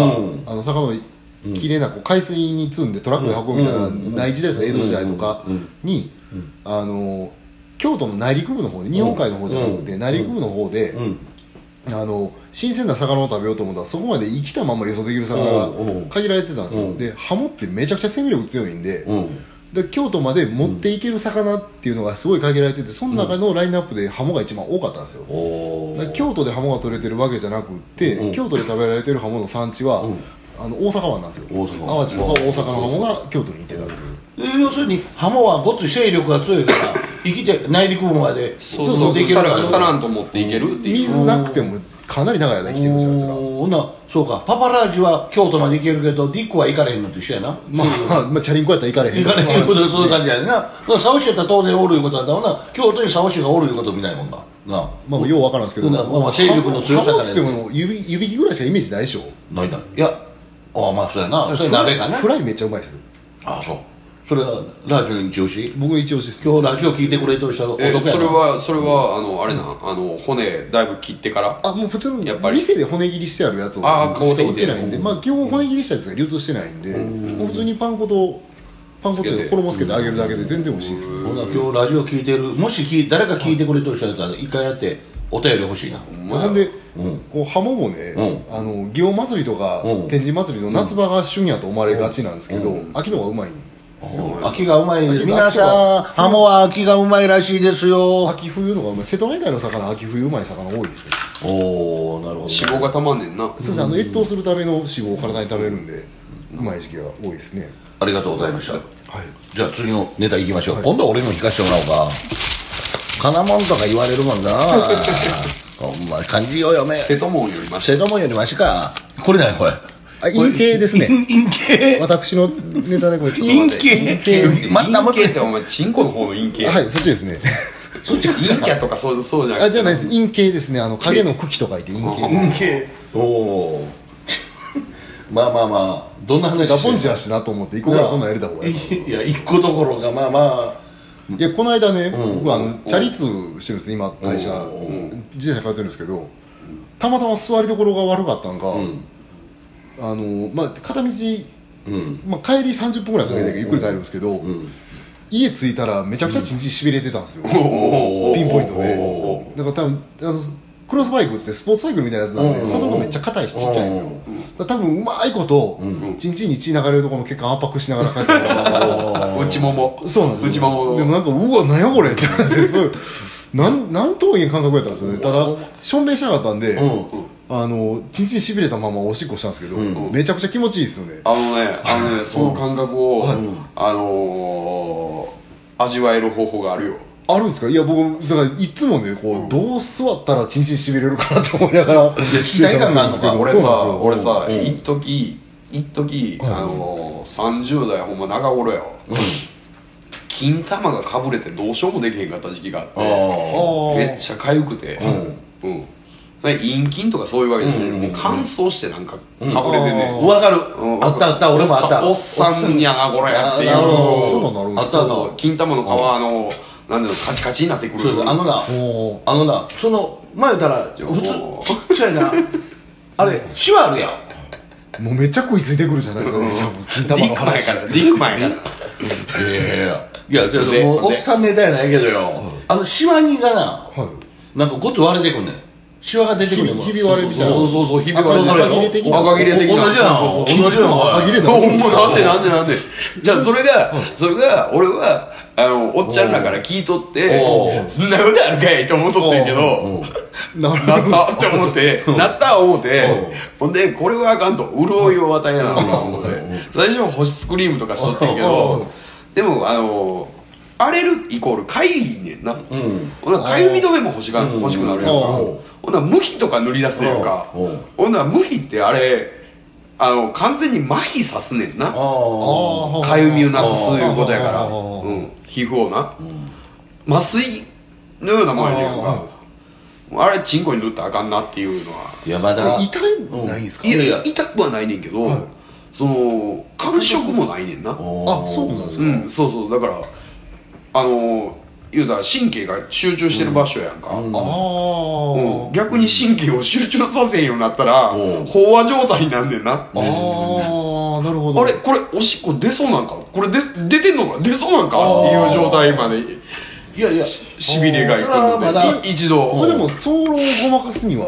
あの魚のきれいなこう海水に積んでトラックで運ぶみたいな、うん、ない時代です江戸時代とかに、うん、あの京都の内陸部の方で日本海の方じゃなくて、うん、内陸部の方で、うん、あの新鮮な魚を食べようと思ったらそこまで生きたまま輸送できる魚が限られてたんですよ、うん、でハモってめちゃくちゃ生命力強いんで、うん、 で京都まで持っていける魚っていうのがすごい限られてて、その中のラインナップでハモが一番多かったんですよ、うん、だから京都でハモが取れてるわけじゃなくって、うん、京都で食べられてるハモの産地は、うん、あの大阪湾なんですよ。淡路とか大阪のハモが京都にいてたっていう。 要するにハモはごっつ勢力が強いから生きて内陸部までそうそうできるから腐らんと持っていけるっていう。 水なくてもかなり長い間生きてるんですよ。 ほなそうか、パパラージは京都まで行けるけどディックは行かれへんのと一緒やな。 まあ、まあ、チャリンコやったら行かれへん行かれへんことそういう感じやねんな。サオシやったら当然おるいうことだったもんな。京都にサオシがおるいうこと見ないもんな。なまあようわからんですけど、 まあまあ勢力の強さからでも指指きぐらいしかイメージないでしょ。 ないんだ。いや、ああまあそうやな。それ鍋かな。 フライめっちゃうまいです。 ああそう。それはラジオの一押し。 僕の一押しです。 今日ラジオ聞いてくれとしたらお得やな。 えそれはそれはあのあれな、あの骨だいぶ切ってから。 あもう普通にやっぱり店で骨切りしてあるやつをしか売ってないんで、まあ基本骨切りしたやつが流通してないんで、もう普通にパン粉とパン粉と衣つけて揚げるだけで全然美味しいです。 ほな今日ラジオ聞いてる、もし聞誰か聞いてくれとしたら一回やってお便り欲しいな。 ほんでこうハモもね、あの祇園祭りとか天神祭りの夏場が旬やと思われがちなんですけど、秋の方がうまい。 秋がうまいです。皆さんハモは秋がうまいらしいですよ。 秋冬のがうまい。瀬戸内海の魚秋冬うまい魚多いですよ。 おおなるほど、ね、 脂肪がたまんねんな。 そうですね、あの越冬するための脂肪を体に食べるんでうまい時期が多いですね。 ありがとうございました、はい、じゃあ次のネタいきましょう、はい、今度は俺の聞かせてもらおうか。金門とか言われるもんなほんま漢字を読め。 瀬戸門よりマシ。 瀬戸門よりマシか。これ何これ。 あ、陰形ですね。 陰形。 私のネタでこれ。 陰形。 陰形ってお前チンコの方の陰形。 はい、そっちですね。 そっち陰キャとかそうそうじゃなくて。 あ、じゃないです。陰形ですね。あの影の茎と書いて陰形。 陰形。おお。まあまあまあどんな話。 ラポンチやしなと思って一個ぐらいこんなんやれた方がいい。 いや一個どころがまあまあ。 いやこの間ね、僕あのチャリ通してるんです今会社自転車通ってるんですけど、たまたま座りどころが悪かったんか。あのまあ、片道、うんまあ、帰りさんじゅっぷんぐらいかけてゆっくり帰るんですけど、うん、家着いたらめちゃくちゃチンチンしびれてたんですよ、うん、ピンポイントで。だから多分あのクロスバイクってスポーツサイクルみたいなやつなんでサドルがめっちゃ硬いしちっちゃいんですよ。だから多分うまいこと、うん、チンチンに血流れるところの血管圧迫しながら帰ってくるんですけど内ももそうなんですよ。 内ももでもなんかうわ何やこれってなってそうなんなんとも言えん感覚やったんですよね。ただしょんべんしなかったんで、うんあのチンチンしびれたままおしっこしたんですけど、うん、めちゃくちゃ気持ちいいですよね。 あのねあのねその感覚を、うん、あのー、味わえる方法があるよ。 あるんですか。いや僕だからいつもねこう、うん、どう座ったらチンチンしびれるかなと思いながら期待感があるんですけど俺さ俺さ一時一時あのー、さんじゅう代ほんま中頃やわ、うん、金玉がかぶれてどうしようもできへんかった時期があってめっちゃ痒くてうん、うん陰菌とかそういうわけじゃない、うん、もう乾燥してなんかかぶれてね、 うん、分かる、うん、あったあった俺もあった。 おっさんやなこれっていう。 そうなるんですよ。あったあった金玉の皮のなんでカチカチになってくる。 そうそうあのなあのなその前言ったら普通ちっちゃいなあれシワあるやん。もうめっちゃ食いついてくるじゃないですか、ね、金玉の話。 ディックマンやからいやいやいやいやでもおっさんネタやないけどよ、あのシワにがな、はい、なんかごっつ割れてくんねん。シワが出てくるひび割れみたいな。 そうそうそうひび割れ赤切れ的な赤切れ的な同じやん同じやん赤切れだほんまなんでなんでなんでじゃあそれがそれが俺はあのおっちゃんらから聞いとってそんなことあるかいと思っとってんけどなったって思ってなった思ってほんでこれはあかんと潤いを与えなと思って最初は保湿クリームとかしとってんけどでもあの荒れるイコールかゆいねんな、うん、ほなかゆみ止めも欲しが、うん、欲しくなるやんか、うん、ほな無比とか塗り出すねんか、うん、ほな無比ってあれあの完全に麻痺さすねんなかゆみをなくすいうことやから、うん、皮膚をな、うん、麻酔のようなもんやねんかあれチンコに塗ったらあかんなっていうのはいやまだ痛いないんですか。 いやいや痛くはないねんけど、はい、その感触もないねんな。あそうなんですか、 うん、そうそうだからあの言うたら神経が集中してる場所やんか、うんうんうん、逆に神経を集中させんようになったら飽和状態になんねんな。ああなるほど。 あれこれおしっこ出そうなんかこれで出てんのか出そうなんかっていう状態までいやいやしびれがいくので一度これでも早漏をごまかすには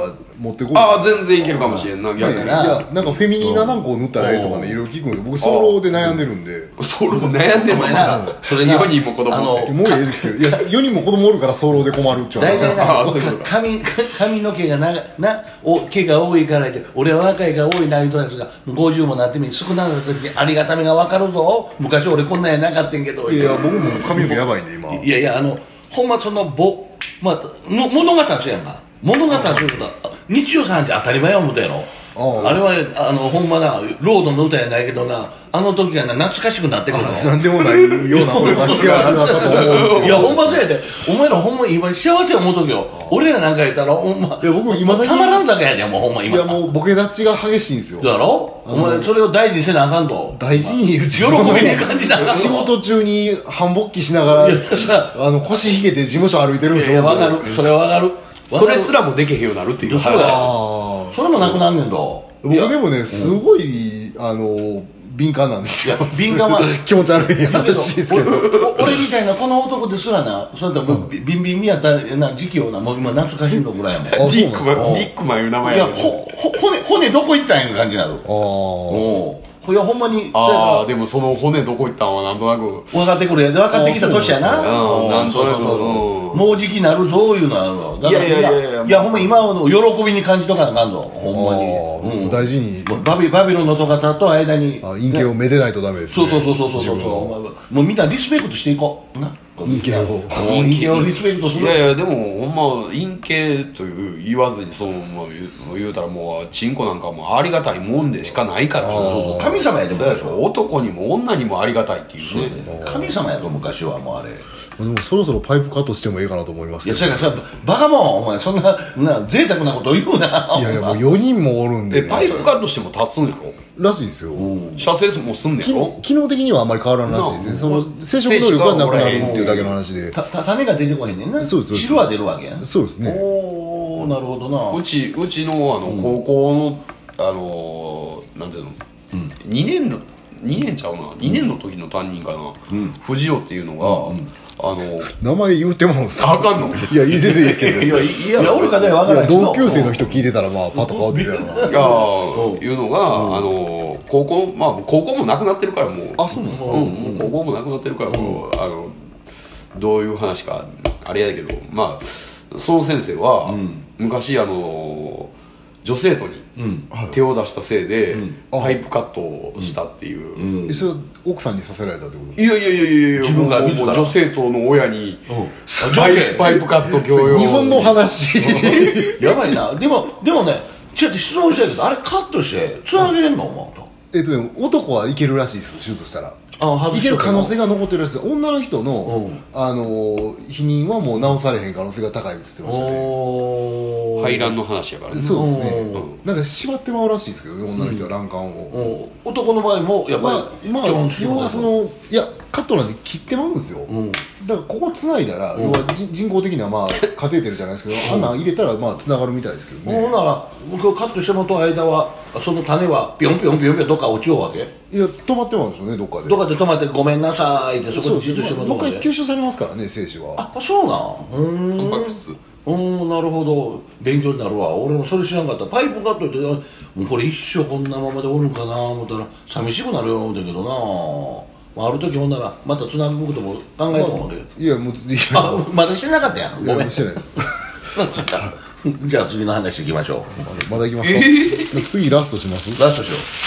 持ってこい。 ああ全然いけるかもしれんな逆に。 いやなんかフェミニーナ軟膏塗ったらええとかねいろいろ聞くんで僕ソロで悩んでるんで。 ソロで悩んでるもんな。それよにんも子供って。 もうええですけどいやよにんも子供おるからソロで困るっちゅう話。 大体な髪髪の毛がななお毛が多いからって俺は若いから多いないうやつがごじゅうもなってみ少なかった時にありがたみが分かるぞ。昔俺こんなんやなかったんけど。 いや僕も髪の毛やばいんで今。 いやいやあのほんまそのぼまあの物が立つやんか。物が立つこと日曜さんって当たり前や思ったやろ。あ, あれはあのほんまなロードの歌やないけどなあの時がな懐かしくなってくるの。 なんでもないような俺は幸せだったと思う。 いやほんまそうやでお前らほんま今幸せや思うときよ。俺らなんか言ったらほんまいや僕今だけたまらん坂やでもうほんま今。 いやもうボケ立ちが激しいんですよ。 だろお前それを大事にせなあかんと。 大事に言う喜びねえ感じな仕事中に反勃起しながらあの腰引けて事務所歩いてるんですよ。 いやわかるそれはわかる。 それすらもできへんようになるっていう話や。それもなくなんねんと。 僕でもねすごいあの敏感なんですよ。 いや敏感は気持ち悪い話ですけど俺みたいなこの男ですらなそうやったらもうビンビン見やったな時期をなもう今懐かしいのぐらいやもん。 ディックマンディックマンいう名前や。 いやほほ骨骨どこ行ったんや感じになる。ああいやほんまにああでもその骨どこ行ったんはなんとなく分かってくるやで分かってきた年やな。 うんなんとなくもうじきなるぞいうのはあるわ。いやいやいやいやいやほんま今の喜びに感じとかなあかんぞほんまに。 大事にバビバビロンのと方と間に陰茎をめでないとダメですね。そうそうそうそうそうそうもうみんなリスペクトしていこうな。 陰茎を陰茎をリスペクトする。 いやいやでもほんま陰茎という言わずにそのまあ言う、言うたらもうチンコなんかもありがたいもんでしかないから。 そうそうそう神様やでも男にも女にもありがたいっていうね。神様やと昔はもうあれ。 でもそろそろパイプカットしてもいいかなと思いますけど。 いやそれからバカもんお前そんなな贅沢なこと言うな。 いやいやもうよにんもおるんで、 ね、パイプカットしても立つんやろらしいですよ。 射精もすんねんろ。 機能的にはあんまり変わらんらしいです。その生殖能力がなくなるっていうだけの話で。 た種が出てこへんねんな。 そうです汁は出るわけや。 そうですね。 おおなるほどな。 うちうちのあの高校のあのなんていうのにねんのにねんちゃうなにねんの時の担任かな藤尾っていうのがあの名前言うてもんあかんの。 いやいい全然いいですけど。 いやいやいや俺かね分からない。 同級生の人聞いてたらまあパッと変わってるやろな。 いやいうのがあの高校まあ高校もなくなってるからもうあそうなんですか。 うんもう高校もなくなってるからもうあのどういう話かあれやけどまあその先生は昔あの女生徒に手を出したせいでパイプカットをしたっていう、 うんうん、それは奥さんにさせられたってこと？ いやいやいやいや自分がもう女生徒の親にパイ, パイプカット強要。 日本の話やばいな。でもでもねちょっと質問したいけどあれカットしてつなげれんの？お前えっとね男はいけるらしいです手術したら。 あいける可能性が残ってるらしい。女の人の、うん、あの避妊はもう治されへん可能性が高いっつってましたね。 排卵の話やからね。 そうですね、うん、なんか縛ってまうらしいですけどね女の人は卵管を、 うん、男の場合もやっぱりまあ、まあ、要はそのいやカットなんで切ってまうんですよ、うん、だからここつないだら、うん、要は人工的なまあカテーテルじゃないですけど、うん、あんなん入れたらまあつながるみたいですけどね。 ほんなら僕カットしてもと間はその種はピョンピョンピョンピョンどっか落ちようわけ？ いや止まってまうんですよねどっかで。 どっかで止まってごめんなさいってそこでじっとしてもどっかで吸収されますからね精子は。 あそうなん。うんタンパク質。 うんなるほど勉強になるわ。俺もそれ知らんかった。パイプカットってもうこれ一生こんなままでおるんかな思ったら寂しくなるよ思ったけどな。ある時ほんならまたつなぐことも考えたもんで、まあ、いやもういやあまだしてなかったやん。ごめんしてないですじゃあ次の話いきましょう。まだいきますか、えー、次ラストします。 ラスト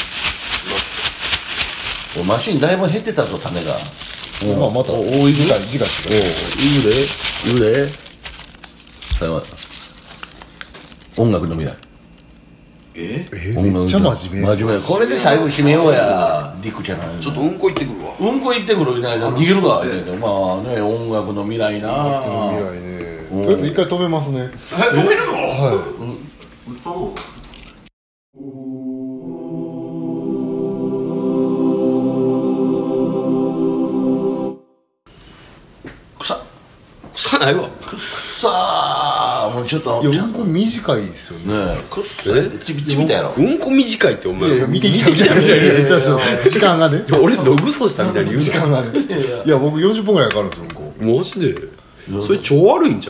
しよう。マシンだいぶ減ってたぞ種が。 まあまたおおい次回次回いくでいくでさよ音楽の未来。 ええめっちゃ真面目真面目。これで最後締めようやディックちゃん。 ちょっとうんこ行ってくるわ。 うんこ行ってくるみたいな逃げるか。まあね音楽の未来な。 音楽の未来ね。とりあえず一回止めますね。 え止めるの？ はい。 うそ。 草草ないわ。 くっさーもうちょっといやうんこ短いですよね。 ねえくっさーってちびちびたやろ。 うんこ短いってお前。 いやいや見てきた見てきた見てきた時間がね。 俺のぐそしたみたいに言うな。 時間がね。いや僕よんじゅっぷんぐらいかかるんですようんこ。 マジでそれ超悪いんじゃん。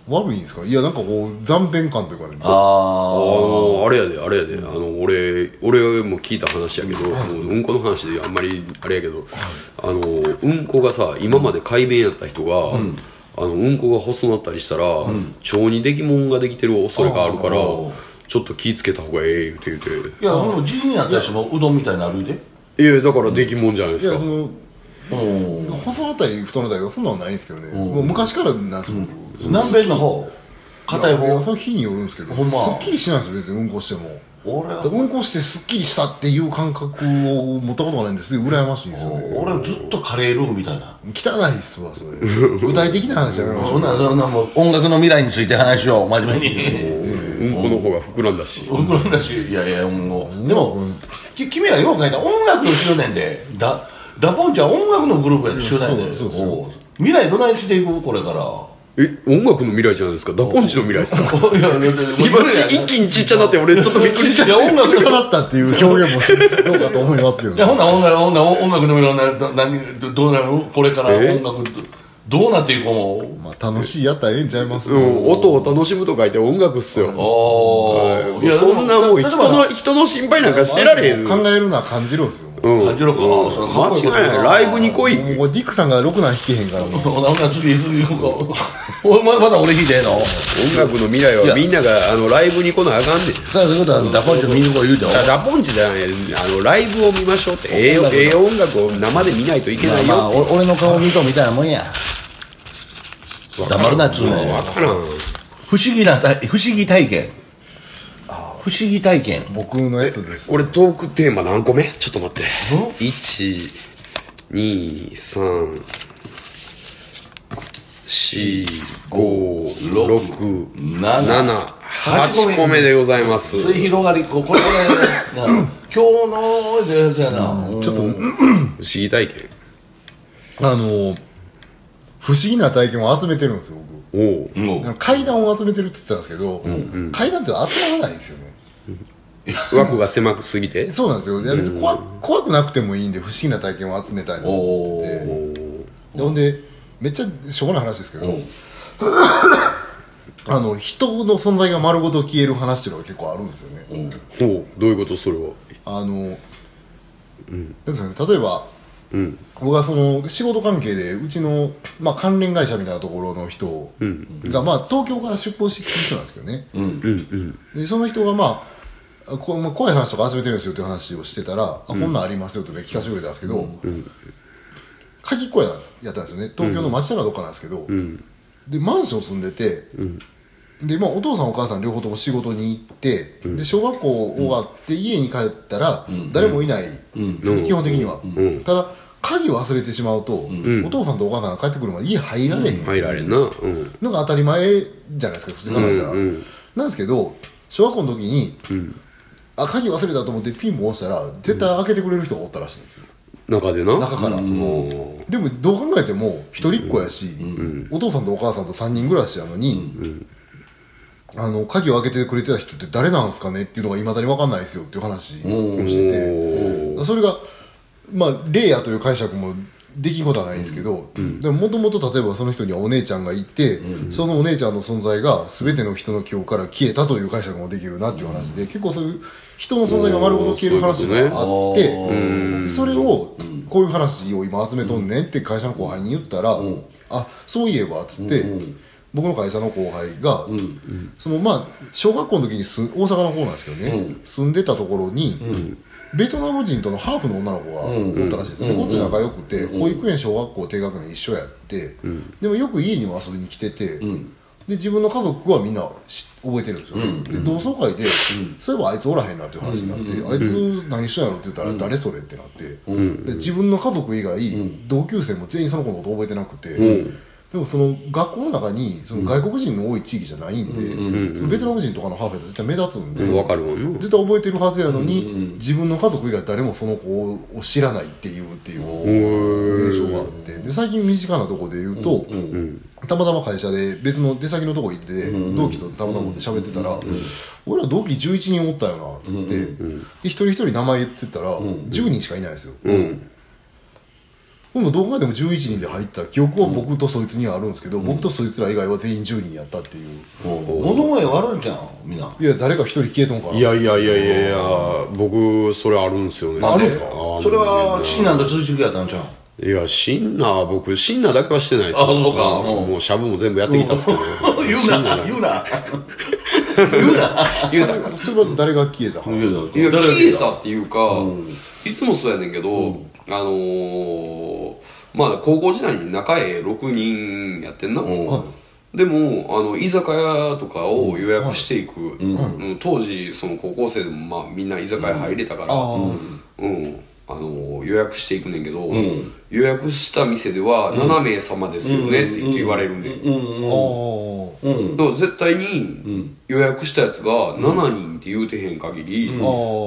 悪いんですか？いやなんかこう残片感というかね。 あああれやであれやで、あの俺俺も聞いた話やけど、もううんこの話であんまりあれやけど、あのうんこがさ今まで快便やった人が、うん、あのうんこが細なったりしたら、うん、腸にできもんができてる恐れがあるから、ちょっと気ぃつけた方がええ言うて言うて。 いやもう地になったりしてもうどんみたいになるで。 いやだからできもんじゃないですか。いやその細なったり太なったりそんなのないんですけどね、もう昔からなんですよ、 南米の方硬い方、 その日によるんですけど、すっきりしないんですよ別にうんこしても。俺はうんこしてすっきりしたっていう感覚を持ったことがないんですごい羨ましいんですよね。 俺ずっとカレールームみたいな。 汚いっすわそれ。具体的な話やめましょう。 そんなそんなもう音楽の未来について話を真面目に。うんこの方が膨らんだし膨らんだし、いやいやもうでも君らよく書いた音楽の周年でだダポンチは音楽のグループやで周年で。そうそうそう。未来どないしていくこれから。 え、音楽の未来じゃないですか。ダポンチの未来ですか。いや今一気にちっちゃなって俺ちょっとびっくりした。いや音楽がだったっていう表現もどうかと思いますけど、ね。 いやほんならほんならほんなら音楽の未来な何どうなるこれから音楽どうなっていくかも。 まあ楽しいやったらええんちゃいます。 うん、音を楽しむと書いて音楽っすよ。ああ、いやそんなもう人の人の心配なんかしてられへん。 考えるのは感じろっすよ。 うん、感じろか。 間違いない。ライブに来い。 もうディックさんがろくなん弾けへんからもう。 ほな次次行こうか。お前まだ俺弾いてえの。 音楽の未来はみんながあのライブに来なあかんねん。 そういうことはダポンチ見に来い言うて。 ダポンチじゃない。あのライブを見ましょうって。ええええ音楽を生で見ないといけないよ。 まあ俺の顔見とみたいなもんや。黙るなっつうね。 分からん。 不思議な不思議体験。不思議体験。 僕のやつです。 これトークテーマ何個目？ちょっと待って。いち、に、さん、よん、ご、ろく、なな、はちこめでございます。 そういう広がり、これこれ今日のやつやな。 ちょっと不思議体験。 あの不思議な体験を集めてるんですよ僕。おお。階段を集めてるって言ってたんですけど、うんうん、階段って集まらないんですよね。 枠が狭くすぎて。 そうなんですよ。いや別に 怖, 怖くなくてもいいんで不思議な体験を集めたいなと思ってて。でほんでめっちゃしょうもない話ですけど、あの人の存在が丸ごと消える話っていうのが結構あるんですよね。 ほう、どういうことそれは。 あの、うん、ですね、例えば。うん、僕はその仕事関係でうちの、まあ、関連会社みたいなところの人が、うんうん、まあ、東京から出向してきてる人なんですけどね、うんうんうん、でその人が、まあ、こまあ怖い話とか集めてるんですよっていう話をしてたら、うん、あこんなんありますよって、ね、聞かせてくれたんですけど、うんうん、鍵っ子やったんですよね。東京の町田かどっかなんですけど、うん、でマンション住んでて、うんでまあ、お父さんお母さん両方とも仕事に行って、うん、で小学校終わって家に帰ったら誰もいない、うんうん、基本的には、うん、ただ鍵を忘れてしまうと、うん、お父さんとお母さんが帰ってくるまで家入られへん、うん、 入られんな、うん、 のが当たり前じゃないですか普通に考えたら、うんうん、なんですけど小学校の時に、うん、あ鍵忘れたと思ってピンポン押したら絶対開けてくれる人がおったらしいんですよ中でな中から、うん、でもどう考えても一人っ子やし、うん、お父さんとお母さんとさんにん暮らしやのに、うんあの鍵を開けてくれてた人って誰なんですかねっていうのがいまだに分かんないですよっていう話をしてて、それがまあ例やという解釈もできんことはないんですけど、うん、でももともと例えばその人にはお姉ちゃんがいて、うん、そのお姉ちゃんの存在が全ての人の記憶から消えたという解釈もできるなっていう話で、結構そういう人の存在が丸ごと消える話があって、それをこういう話を今集めとんねんって会社の後輩に言ったら、うん、あそういえばっつって、うん僕の会社の後輩が、うんうん、そのまあ小学校の時にす大阪の方なんですけどね、うん、住んでたところに、うん、ベトナム人とのハーフの女の子がおったらしいですね、うんうん、こっち仲良くて、うん、保育園小学校低学年一緒やって、うん、でもよく家にも遊びに来てて、うん、で自分の家族はみんな覚えてるんですよ、うん、で同窓会で、うん、そういえばあいつおらへんなっていう話になって、うん、あいつ何しとんやろって言ったら、うん、誰それってなって、うん、で自分の家族以外、うん、同級生も全員その子のこと覚えてなくて、うんでもその学校の中にその外国人の多い地域じゃないんで、うん、そのベトナム人とかのハーフやったら絶対目立つんで、 うん、分かるわね、 絶対覚えてるはずやのに、うん、自分の家族以外誰もその子を知らないっていうっていう現象があってで最近身近なところで言うと、うん、たまたま会社で別の出先のとこ行って、うん、同期とたまたまで喋ってたら、うん、俺ら同期じゅういちにんおったよなっつって、うん、で一人一人名前言ってたら、うん、じゅうにんしかいないんですよ、うんほ今度どこまでもじゅういちにんで入った記憶は僕とそいつにはあるんですけど、うん、僕とそいつら以外は全員じゅうにんやったっていう。 物声悪いじゃんみんな。 いや誰か一人消えとんかな。 いやいやいやいやいや僕それあるんですよね。 あるんですか。 それはシンナーと通知やったんちゃう。 いやシンナー僕シンナーだけはしてないですよ。 あそうか。 もうシャブも全部やってきたっすけど。 言うな言うな言うな言うな。それは誰が消えた。 いや消えたっていうか、いつもそうやねんけど、あのー、まあ高校時代に仲ええろくにんやってんな、うん、でもあの居酒屋とかを予約していく、うんうん、当時その高校生でもまあみんな居酒屋入れたから、うんうんあのー、予約していくねんけど、うん、予約した店ではななめい様ですよねって言われるねん。だから絶対に予約したやつがななにんって言うてへん限り、うん、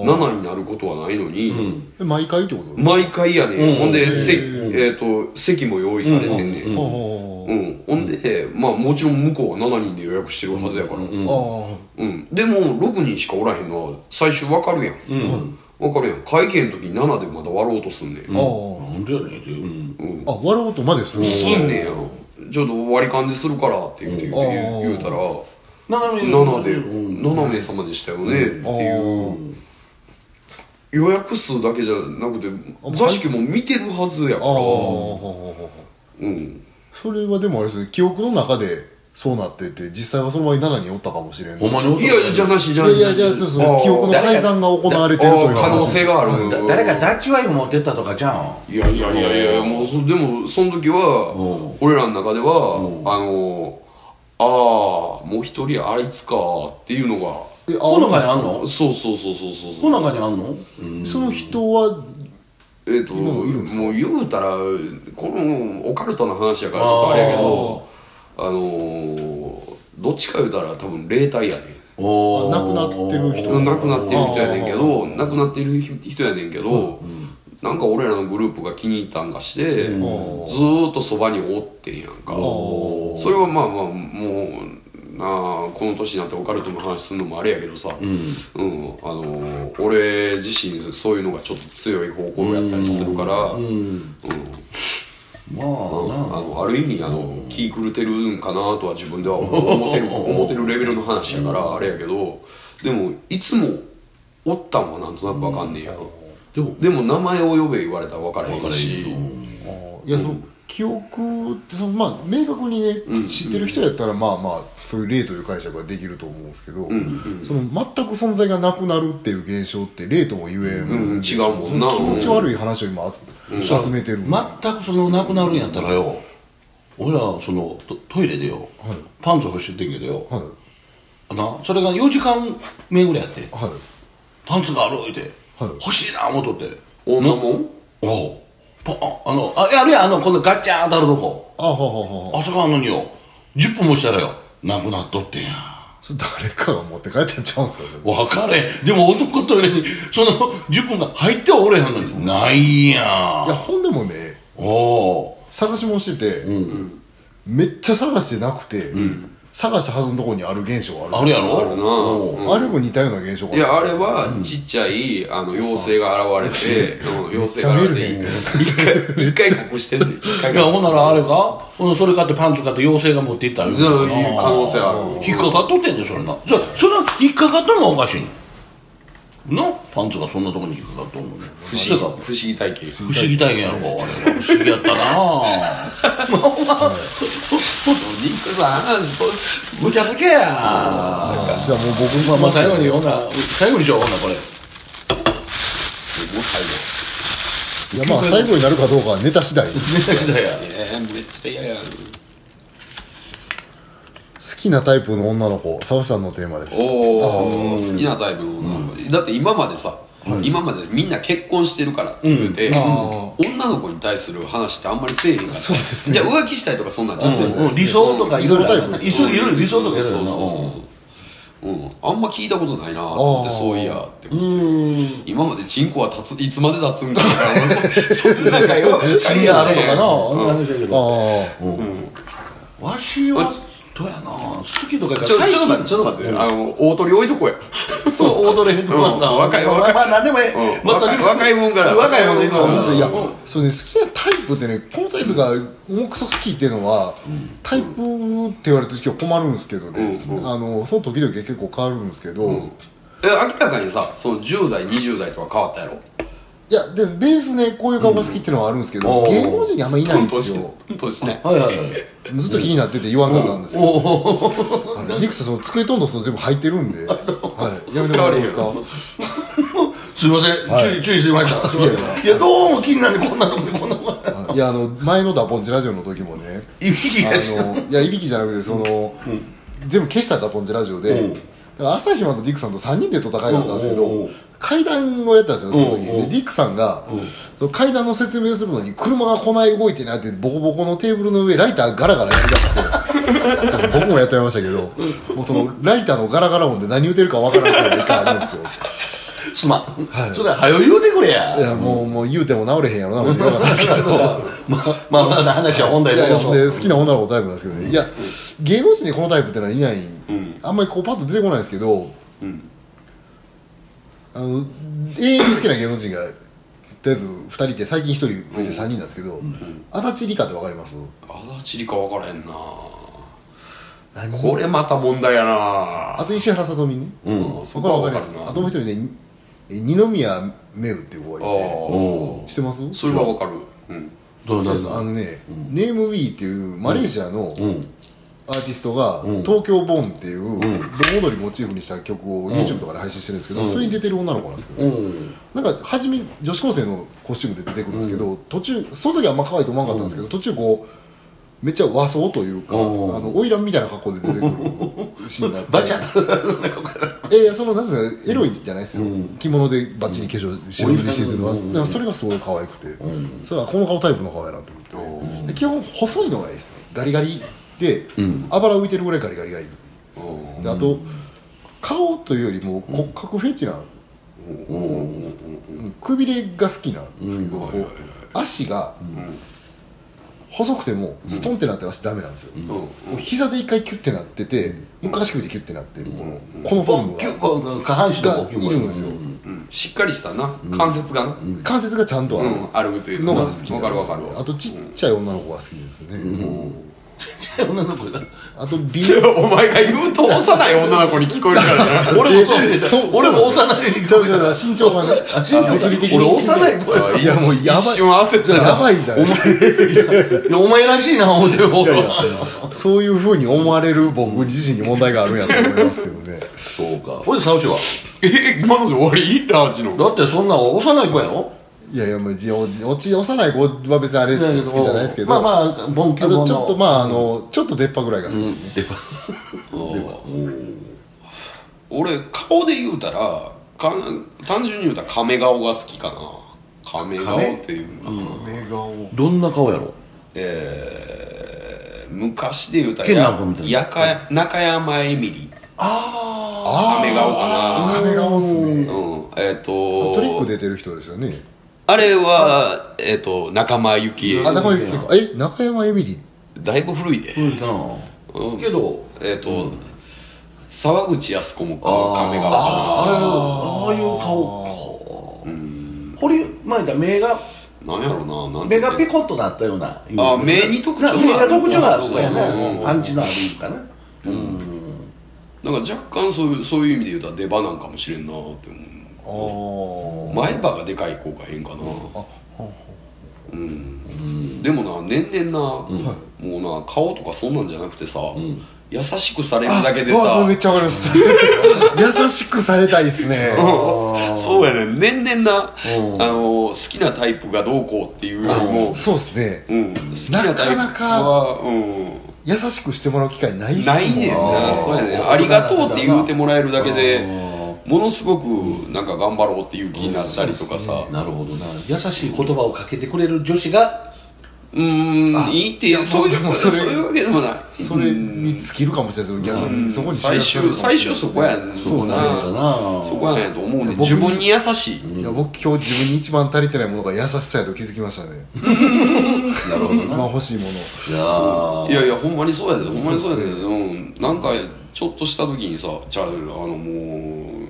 ななになることはないのに、 うん、毎回ってこと？ 毎回やねん、うん、ほんで、せ、えーと、席も用意されてんねん、うんうん、ほんで、まあもちろん向こうはななにんで予約してるはずやから、うんうん、でもろくにんしかおらへんのは最初分かるやん、うん分かるやん。会計の時にななでまだ割ろうとすんねん。ああなんでやねんって、うんうん、あ割ろうとまでするすんねんやちょっと割り勘でするからって言って言う言うたらななめいななでななめい様でしたよねっていう予約数だけじゃなくて座敷も見てるはずやからうんそれはでもあれですね記憶の中でそうなってて実際はその場にななにんおったかもしれん。 ほんまにおったいやいやじゃなしじゃなしいやいやそうそう記憶の改ざんが行われてるという可能性がある。 誰かダッチワイフ持ってったとかじゃん。 いやいやいやいやもうでもその時は俺らの中ではあのああもう一人あいつかっていうのがこの中にあんの？ そうそうそうそうそうこの中にあんの？ その人はえっともう言うたらこのオカルトの話やからちょっとあれやけどあのー、どっちか言うたら多分霊体やねん。 お亡くなってる人亡くなってる人やねんけど亡くなってる人やねんけど、うん、なんか俺らのグループが気に入ったんかして、うん、ずーっとそばにおってんやんか。それはまあまあもうなあこの年になってオカルトの話するのもあれやけどさ、うんうん、あのー、俺自身そういうのがちょっと強い方向やったりするから、うんうんまあ、あのある意味あの気狂ってるんかなとは自分では思ってる思ってるレベルの話やからあれやけどでもいつもおったんはなんとなく分かんねえや、でもでも名前を呼べ言われたら分からへんし、 いやその記憶ってそのまあ明確にね、うん、知ってる人やったらまあまあそういう霊という解釈ができると思うんですけど、うんうん、その全く存在がなくなるっていう現象って霊とも言えん、 うんうん、違うもんな。 気持ち悪い話を今集めてる、うん、 全くそのなくなるんやったらよ俺らその ト, トイレでよ、はい、パンツ干しててんけどよ、はい、なそれがよじかんめぐらいやって、はい、パンツがあるって、はい、欲しいな思っとって女もんおうパあのああるやんあのこのガッチャーン当たるとこあはははあそこあんのによじゅっぷんもしたらよなくなっとってんや。 それ誰かが持って帰ったんちゃうんすか。 分かれでも男トイレにそのじゅっぷんが入ってはおれへんのにないやん。 いやほんでもねお探しもしてて、うん、めっちゃ探してなくて、うん、探したはずのところにある現象がある。 あるやろ。 あるな、 うん、あれも似たような現象がある。 いやあれはちっちゃいあの妖精が現れて、うん、妖精が現れて一回一回隠してんねん。 いやほんならあれかそれ買ってパンツ買って妖精が持っていったらいう可能性ある。 引っかかっとってんねんそれな。それそれ引っかかっとるのがおかしいねんな。パンツがそんなとこに引っかかっとんのね。 不思議不思議体験不思議体験やろかあれは不思議やったなリンクさんむちゃくちゃや。じゃあもう僕も最後にほんな最後にしようほんなこれいやまあ最後になるかどうかはネタ次第。ネタ次第や。 えー、めっちゃ嫌や。好きなタイプの女の子、澤さんのテーマです。 おお、好きなタイプの女の子、うん、だって今までさ、はい、今までみんな結婚してるからって言うて、うん、女の子に対する話ってあんまりせえへんから。 そうですね。 じゃあ浮気したいとかそんなんじゃん、 うんうん、理想とかいろいろ理想いろいろ理想とかいろいろ。 そうそうそううん、あんま聞いたことないなと思ってそういやって思って今までチンコは立ついつまで立つんかとかそんな仲良く気にあるのかな女の人やけどわしはどうやな好きとかちょっと待ってちょっと待ってあの大鳥置いとこやそオードリー・ヘップバーンが若い若いまあ何でもええ若いもんから若いもんからいやそうね好きなタイプってねこのタイプが重くそ好きっていうのはタイプって言われると今日困るんですけどねあのその時々結構変わるんですけどえ明らかにさそのじゅう代にじゅう代とか変わったやろいやでもベースねこういう顔が好きっていうのはあるんですけど芸能人にあんまいないんですよトントンしてはいはいはいずっと気になってて言わんかったんですけどディックスその机とんどんその全部入ってるんではいやめてもらえますかすいません注意注意しましたいやどうも気になるこんなとこでこんないやあの前のダポンチラジオの時もねいびきがしあのいやいびきじゃなくてその全部消したダポンチラジオで朝日マンとディックさんとさんにんで戦いだったんですけど階段をやったんですよその時でディックさんがその階段の説明するのに車がこない動いてなってボコボコのテーブルの上ライターガラガラやりだして僕もやってみましたけどもうそのライターのガラガラ音で何言うてるかわからないから一回あるんですよすまんそれは早言うてくれやいやもうもう言うても治れへんやろな思って言わなかったですけどまあまあまだ話は本題いやいやでで好きな女の子タイプなんですけどねいや芸能人でこのタイプってのはいないあんまりこうパッと出てこないんですけどあの永遠に好きな芸能人がとりあえずふたりいて最近ひとり増えてさんにんなんですけど足立梨花ってわかります？ 足立梨花分からへんなこれまた問題やなあと石原さとみねうんそここは分かるなは分かりますあともう一人ね二宮めうっていう子がいて知ってます？ それは分かるうんどうぞあのねネームウィーっていうマレーシアのアーティストが東京ボンっていう盆踊りモチーフにした曲を YouTube とかで配信してるんですけどそれに出てる女の子なんですけどなんか初め女子高生のコスチュームで出てくるんですけど途中その時はあんま可愛いと思わなかったんですけど途中こうめっちゃ和装というかあの花魁みたいな格好で出てくるシーンがあってバチャッいやそのなんですかエロいじゃないですよ着物でバッチリ化粧白塗りしてるのはだからそれがすごい可愛くてそれはこの顔タイプの顔やなと思って基本細いのがいいですねガリガリであばら浮いてるぐらいガリガリがいいであと顔というよりも骨格フェチなくびれが好きなんですけどこう足が細くてもストンってなってる足ダメなんですよ膝で一回キュッてなってて昔首でキュッてなってるこのこの部分が下半身がのいるんですよしっかりしたな関節がな関節がちゃんとあるあるというのが好き分かる分かるあとちっちゃい女の子が好きですね女の子があと美お前が言うと幼い女の子に聞こえるからな俺もそう俺も幼いちょちょ身長がね物理的に俺幼い子やいやもうやばい一瞬焦ったやばいじゃないですかお前らしいな思ってる方がそういうふうに思われる僕自身に問題があるんやと思いますけどねそうかほいでサウシはえ今ので終わりラージのだってそんな幼い子やろいやいやもうおち幼い子は別にあれです好きじゃないですけどまあまあボンキュボンのあとちょっとまああのちょっと出っ歯ぐらいが好きですね出っ歯俺顔で言うたらか単純に言うたら亀顔が好きかな亀顔っていうの目顔どんな顔やろえー、昔で言うたケンナらンコみたいなやか中山エミリあ亀顔かな亀顔っすねうんえっ、ー、とトリック出てる人ですよねあれはえっ、ー、と仲間由紀恵あ中山由紀恵え中山エミリだいぶ古いで、 うんなうん、 けどえっ、ー、と、うん、沢口靖子も亀顔かなあれああいう顔かうん堀前だ目がなんやろななん目がピコッとなったようなあ目に特徴がある目が特徴がある子やなうんパンチのあるかなうんなんか若干そういうそういう意味で言うたら出歯なんかもしれんなって思う前歯がでかい子が変かなうん、うん、でもな年々な、うん、もうな顔とかそんなんじゃなくてさ、うん、優しくされるだけでさめっちゃわかります優しくされたいですねそうやね年々な、うん、あの好きなタイプがどうこうっていうよりもそうですね、 うん、好きなタイプはなかなか、うん優しくしてもらう機会ないっすもんないねんなそうやねありがとうって言うてもらえるだけでものすごくなんか頑張ろうっていう気になったりとかさ、 なるほどな優しい言葉をかけてくれる女子がうーんいいっていうそういうそういうわけでもないそれに尽きるかもしれないですけど逆にそこに最終最終そこやんそうなんだなそこやんと思うね自分に優しいいや僕今日自分に一番足りてないものが優しさやと気づきましたねなるほどなまあ欲しいものいやいやいやほんまにそうやでほんまにそうやでうんなんかちょっとした時にさじゃああのもう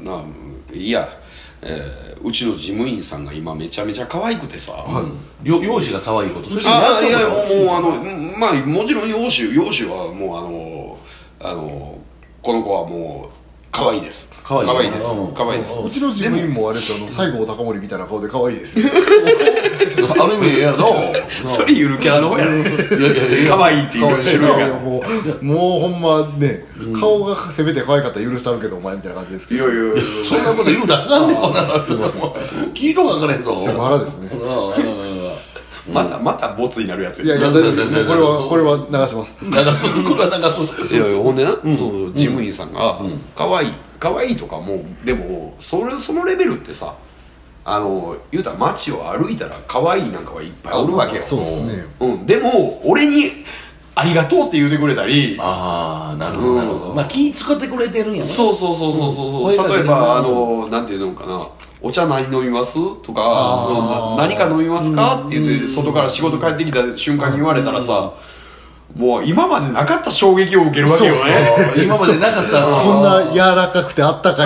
ないや、えー、うちの事務員さんが今めちゃめちゃ可愛くてさ、はい、 よ容姿が可愛いこと、そしてああいやもうあのまあもちろん容姿容姿はもうあのあのこの子はもう可愛いです。可愛いいです。可愛いです。 うちの事務員もあれですよ、西郷隆盛みたいな顔で可愛いですよ。 ある意味やな。 それゆるキャラの方やろ。可愛いっていう種類が。 もうもうほんまね、顔がせめて可愛かったら許したるけどお前みたいな感じですけど。 いやいやそんなこと言うだなんでこんなのすみません。聞いとかかれんと。 セクハラですね。 またまたボツになるやつ。 いやいやこれはこれは流します。 流す。これは流す。 いやいやほんでな、そう事務員さんが可愛い可愛いとかもでもそれそのレベルってさ、あの言うたら街を歩いたら可愛いなんかはいっぱいおるわけよ。 そうですね。 うん。でも俺にありがとうって言うてくれたり。 ああなるほどなるほど。まあ気使ってくれてるんやね。 そうそうそうそうそうそう。例えばあのなんていうのかな。お茶何飲みますとか何か飲みますかって言って外から仕事帰ってきた瞬間に言われたらさ、もう今までなかった衝撃を受けるわけよね。 今までなかったこんな柔らかくてあったかい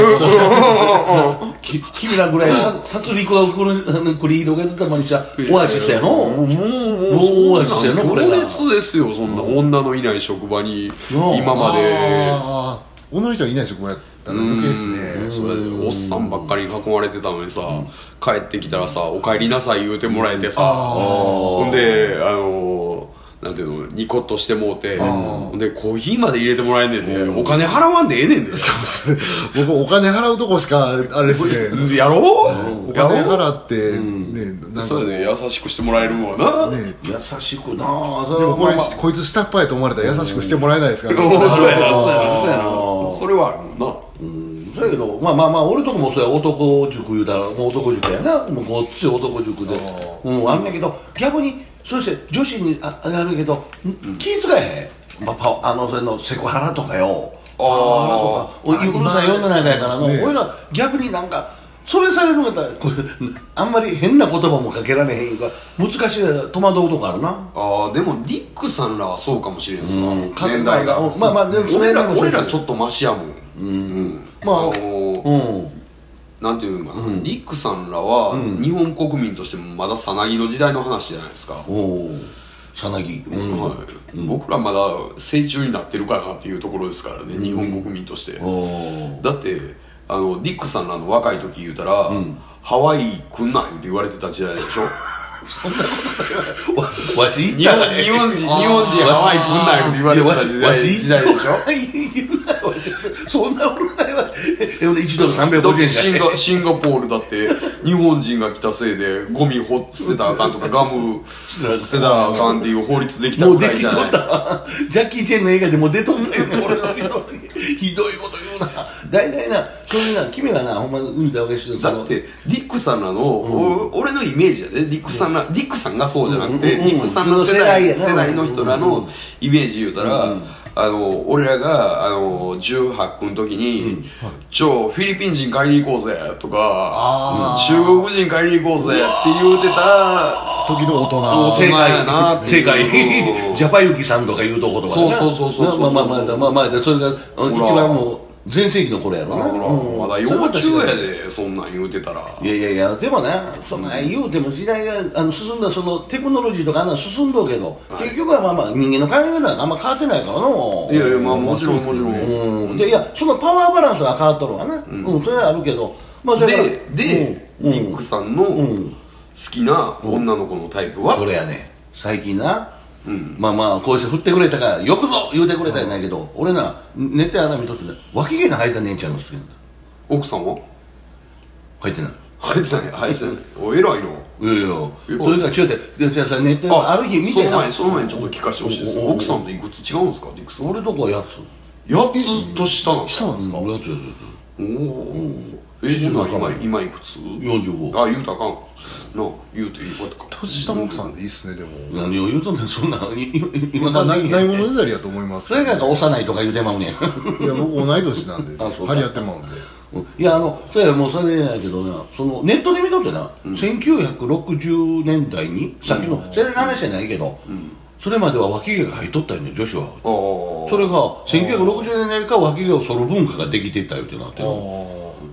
君らぐらい殺戮が繰り広げてたまにしたオアシスやの。もうオアシスやのこれが。 強烈ですよそんな女のいない職場に今まで。 女の人はいない職場やったら余計ですね。 それでおっさんばっかりに囲まれてたのにさ、帰ってきたらさお帰りなさい言うてもらえてさ、ほんであのなんていうのニコッとしてもうて、ほんでコーヒーまで入れてもらえんねんで、お金払わんでええねんで。 僕お金払うとこしかあれですね。 やろうお金払ってね、それで優しくしてもらえるわな。 優しくな。 でもこれこいつ下っ端やと思われたら優しくしてもらえないですからね。 そうやなそうやなそうやな。それはあるもんな。 うん、そうやけどまあまあまあ俺とこもそうや男塾言うたらもう男塾やな、もうごっつい男塾で、うんあんだけど逆にそして女子にああるけど気ぃ使えへん、まあ、パあのそれのセクハラとかよ、パワハラとかうるさい世の中やからの、俺ら逆になんかそれされるんだったらこれあんまり変な言葉もかけられへんか難しい戸惑うとこあるな。 ああでもディックさんらはそうかもしれんすな、うん、 年代がまあまあでも俺ら俺らちょっとマシやもん。うん、うん、 まあ、あのー、うんなんていうのかな、うん、リックさんらは日本国民としてもまださなぎの時代の話じゃないですか。 おさなぎ、うんはいうん、僕らまだ成虫になってるかなっていうところですからね、うん、日本国民として。だってあのディックさんらの若い時言うたら、うん、ハワイ来んないって言われてた時代でしょ。 そんなことわわし日本日本人日本人ハワイ来んないって言われてた時代時代でしょ。 そんなことないわ。いちドルさんびゃくごじゅうえんシンガシンガポールだって日本人が来たせいでゴミほ捨てたらあかんとかガム捨てたらあかんっていう法律できたぐらいじゃない。もうできとったジャッキー・チェンの映画でも出とったよね俺のひどいこと言うな。大体なそういうな君らなほんま見たわけしだってディックさんらの、うん、俺のイメージやでディックさんら、うん、ディックさんがそうじゃなくて、うん、ディックさんの世代、うん、世代の人らのイメージ言うたら、うん、あの俺らがあのじゅうはっくの時に、うん、ちょフィリピン人買いに行こうぜとか中国人買いに行こうぜって言うてた時の大人正解やな正解ジャパユキさんとか言うとことかそうそうそうそうまあまあまあまあまあそれが一番もう全盛期の頃やろな、 うん、まだ幼稚やでそんなん言うてたら。 いやいやいやでもなそんな言うても時代があの進んだそのテクノロジーとかあんな進んどうけど、はい、結局はまあまあ人間の考え方があんま変わってないからの。 いやいやまあもちろんもちろん、うん、 でいやそのパワーバランスが変わっとるわな、うんうん、それはあるけど、まあ、それでで、うん、リックさんの好きな女の子のタイプは、 うん、それやね最近なうん、まあまあこうして振ってくれたからよくぞ言うてくれたんやないけど、うん、俺な寝て穴見とってね脇毛の生えた姉ちゃんの好きなんだ。 奥さんは生えてない生えてない生えてないお偉いの。 いやいやそれから違うてじゃあさネットである日見てなその前にちょっと聞かせてほしいです。奥さんといくつ違うんですかディックさん。 俺とこはやつやつと下なんですか。 下なんですか、うん、やつやつやつおおえじゃあ今今いくつよんじゅうご。 あ言うたらあかんな言うていいことか。 年下の奥さんでいいっすね。でも何を言うとんねんそんな今だないないものねだりやと思います。 それが幼いとか言うてまうねん。いや僕同い年なんで張り合ってまうんで。 いやあのそれはもうそれやけどなそのネットで見とってな、うん、せんきゅうひゃくろくじゅうねんだいにさっきの世代の話じゃないけど、うん、それまでは脇毛が入っとったよね女子は。それがせんきゅうひゃくろくじゅうねんだいから脇毛を剃る文化ができていったよってなってる。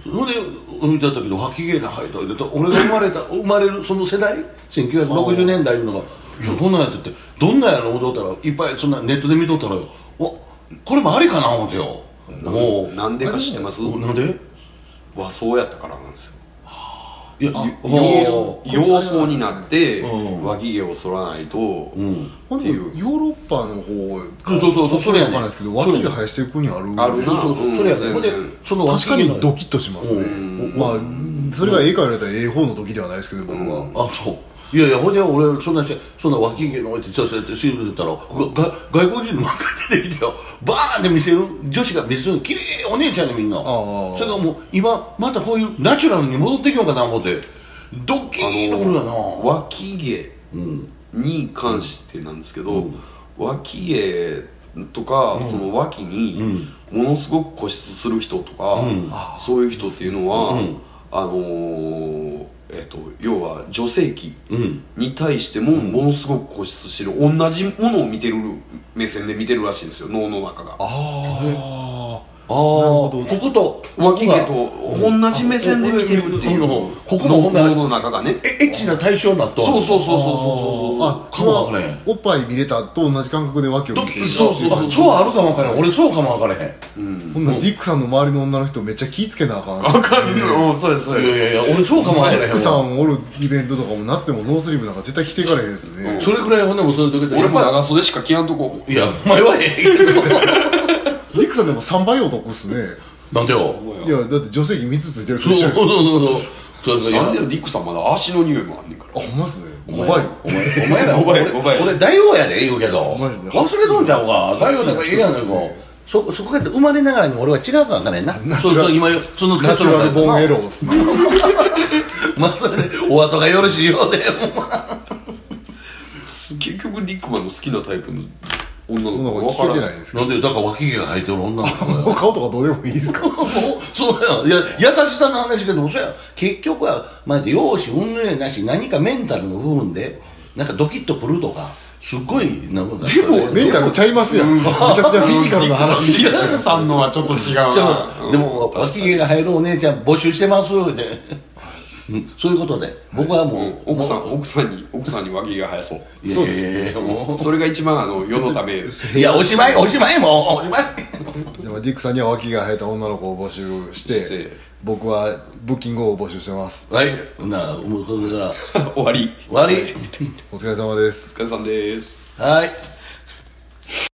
それで見てたけど脇毛が生えたで俺が生まれた生まれるその世代せんきゅうひゃくろくじゅうねんだいいうのがいやこんなんやっててどんなんやろ思うとったらいっぱいそんなネットで見とったらよおこれもありかな思ってよもうなんでか知ってます？ なんで和装やったからなんですよ。 いや洋装になって脇毛を剃らないとっていう。 ヨーロッパの方そうそうそうそれやねんですけど脇毛生やしてる国あるあるな。 そうそうそれやねん。でその確かにドキッとしますね。まあそれがええか言われたらええ方の時ではないですけど僕は。 あそう。いやいやほんで俺そんなそんな脇毛の置いてちょっとやってシール出たら外国人の若い出てきてよバーンって見せる女子が見せる綺麗お姉ちゃんにみんな。それがもう今またこういうナチュラルに戻ってきようかな思ってドッキーところやな。 脇毛に関してなんですけど脇毛とかその脇にものすごく固執する人とかそういう人っていうのはあのーえー、と要は女性器に対してもものすごく固執してる同じものを見てる目線で見てるらしいんですよ脳の中が。 ああここと脇毛と同じ目線で見てるっていうここも脳の中がねエッチな対象になった。 そうそうそうそうそうそうあかもわからへん。 おっぱい見れたと同じ感覚で脇を見てる。 そうそうそうそうあるかもわからへん。俺そうかもわからへん。 ほんならディックさんの周りの女の人めっちゃ気ぃつけなあかん。 わかるよ。そうですそうです。 いやいやいや俺そうかもわからへん。 ディックさんおるイベントとかも夏でもノースリーブなんか絶対着ていかれへんですね。 それくらいほんでもそういう時俺も長袖しか着やんとこ。 いやお前はええけどディックさんでもさんばいお得っすね。 なんでよ。 いやだって女性器みっつついてるとそう一緒そうそうそうそう。なんでよリックさんまだ足の匂いもあんねんから。 あほんまっすね。 お前ごばいお前お前らごばい俺ごばい俺大王やで言うけどマジで忘れとんちゃうか。大王なんかええやんねんか。そそこやって生まれながらに俺は違うかわからへんな。そうそう今そのナチュラルボーンエローっすね。 まあそれでお後がよろしいようで結局リックマンの好きなタイプの女の子女の子聞いてないんですけなんでだから脇毛が生えてる女の子がど顔とかどうでもいいですか。 もうそうやいや優しさの話けどそうや結局はまあ容姿云々やなし何かメンタルの部分でなんかドキッとくるとかすごいなんかでもメンタルちゃいますやん。めちゃくちゃフィジカルな話。 リックさんのはちょっと違うな。 でも脇毛が生えるお姉ちゃん募集してますってそういうことで僕はもう奥さん奥さんに奥さんに脇毛が生えそう。 そうですね。 もそれが一番あの世のためですういやおしまいおしまいもうおしまいじゃあディックさんには脇が生えた女の子を募集ししてて僕はブッキングを募集してます。 はいなあもうそれから終わり終わりお疲れ様です。 お疲れさんです。 はい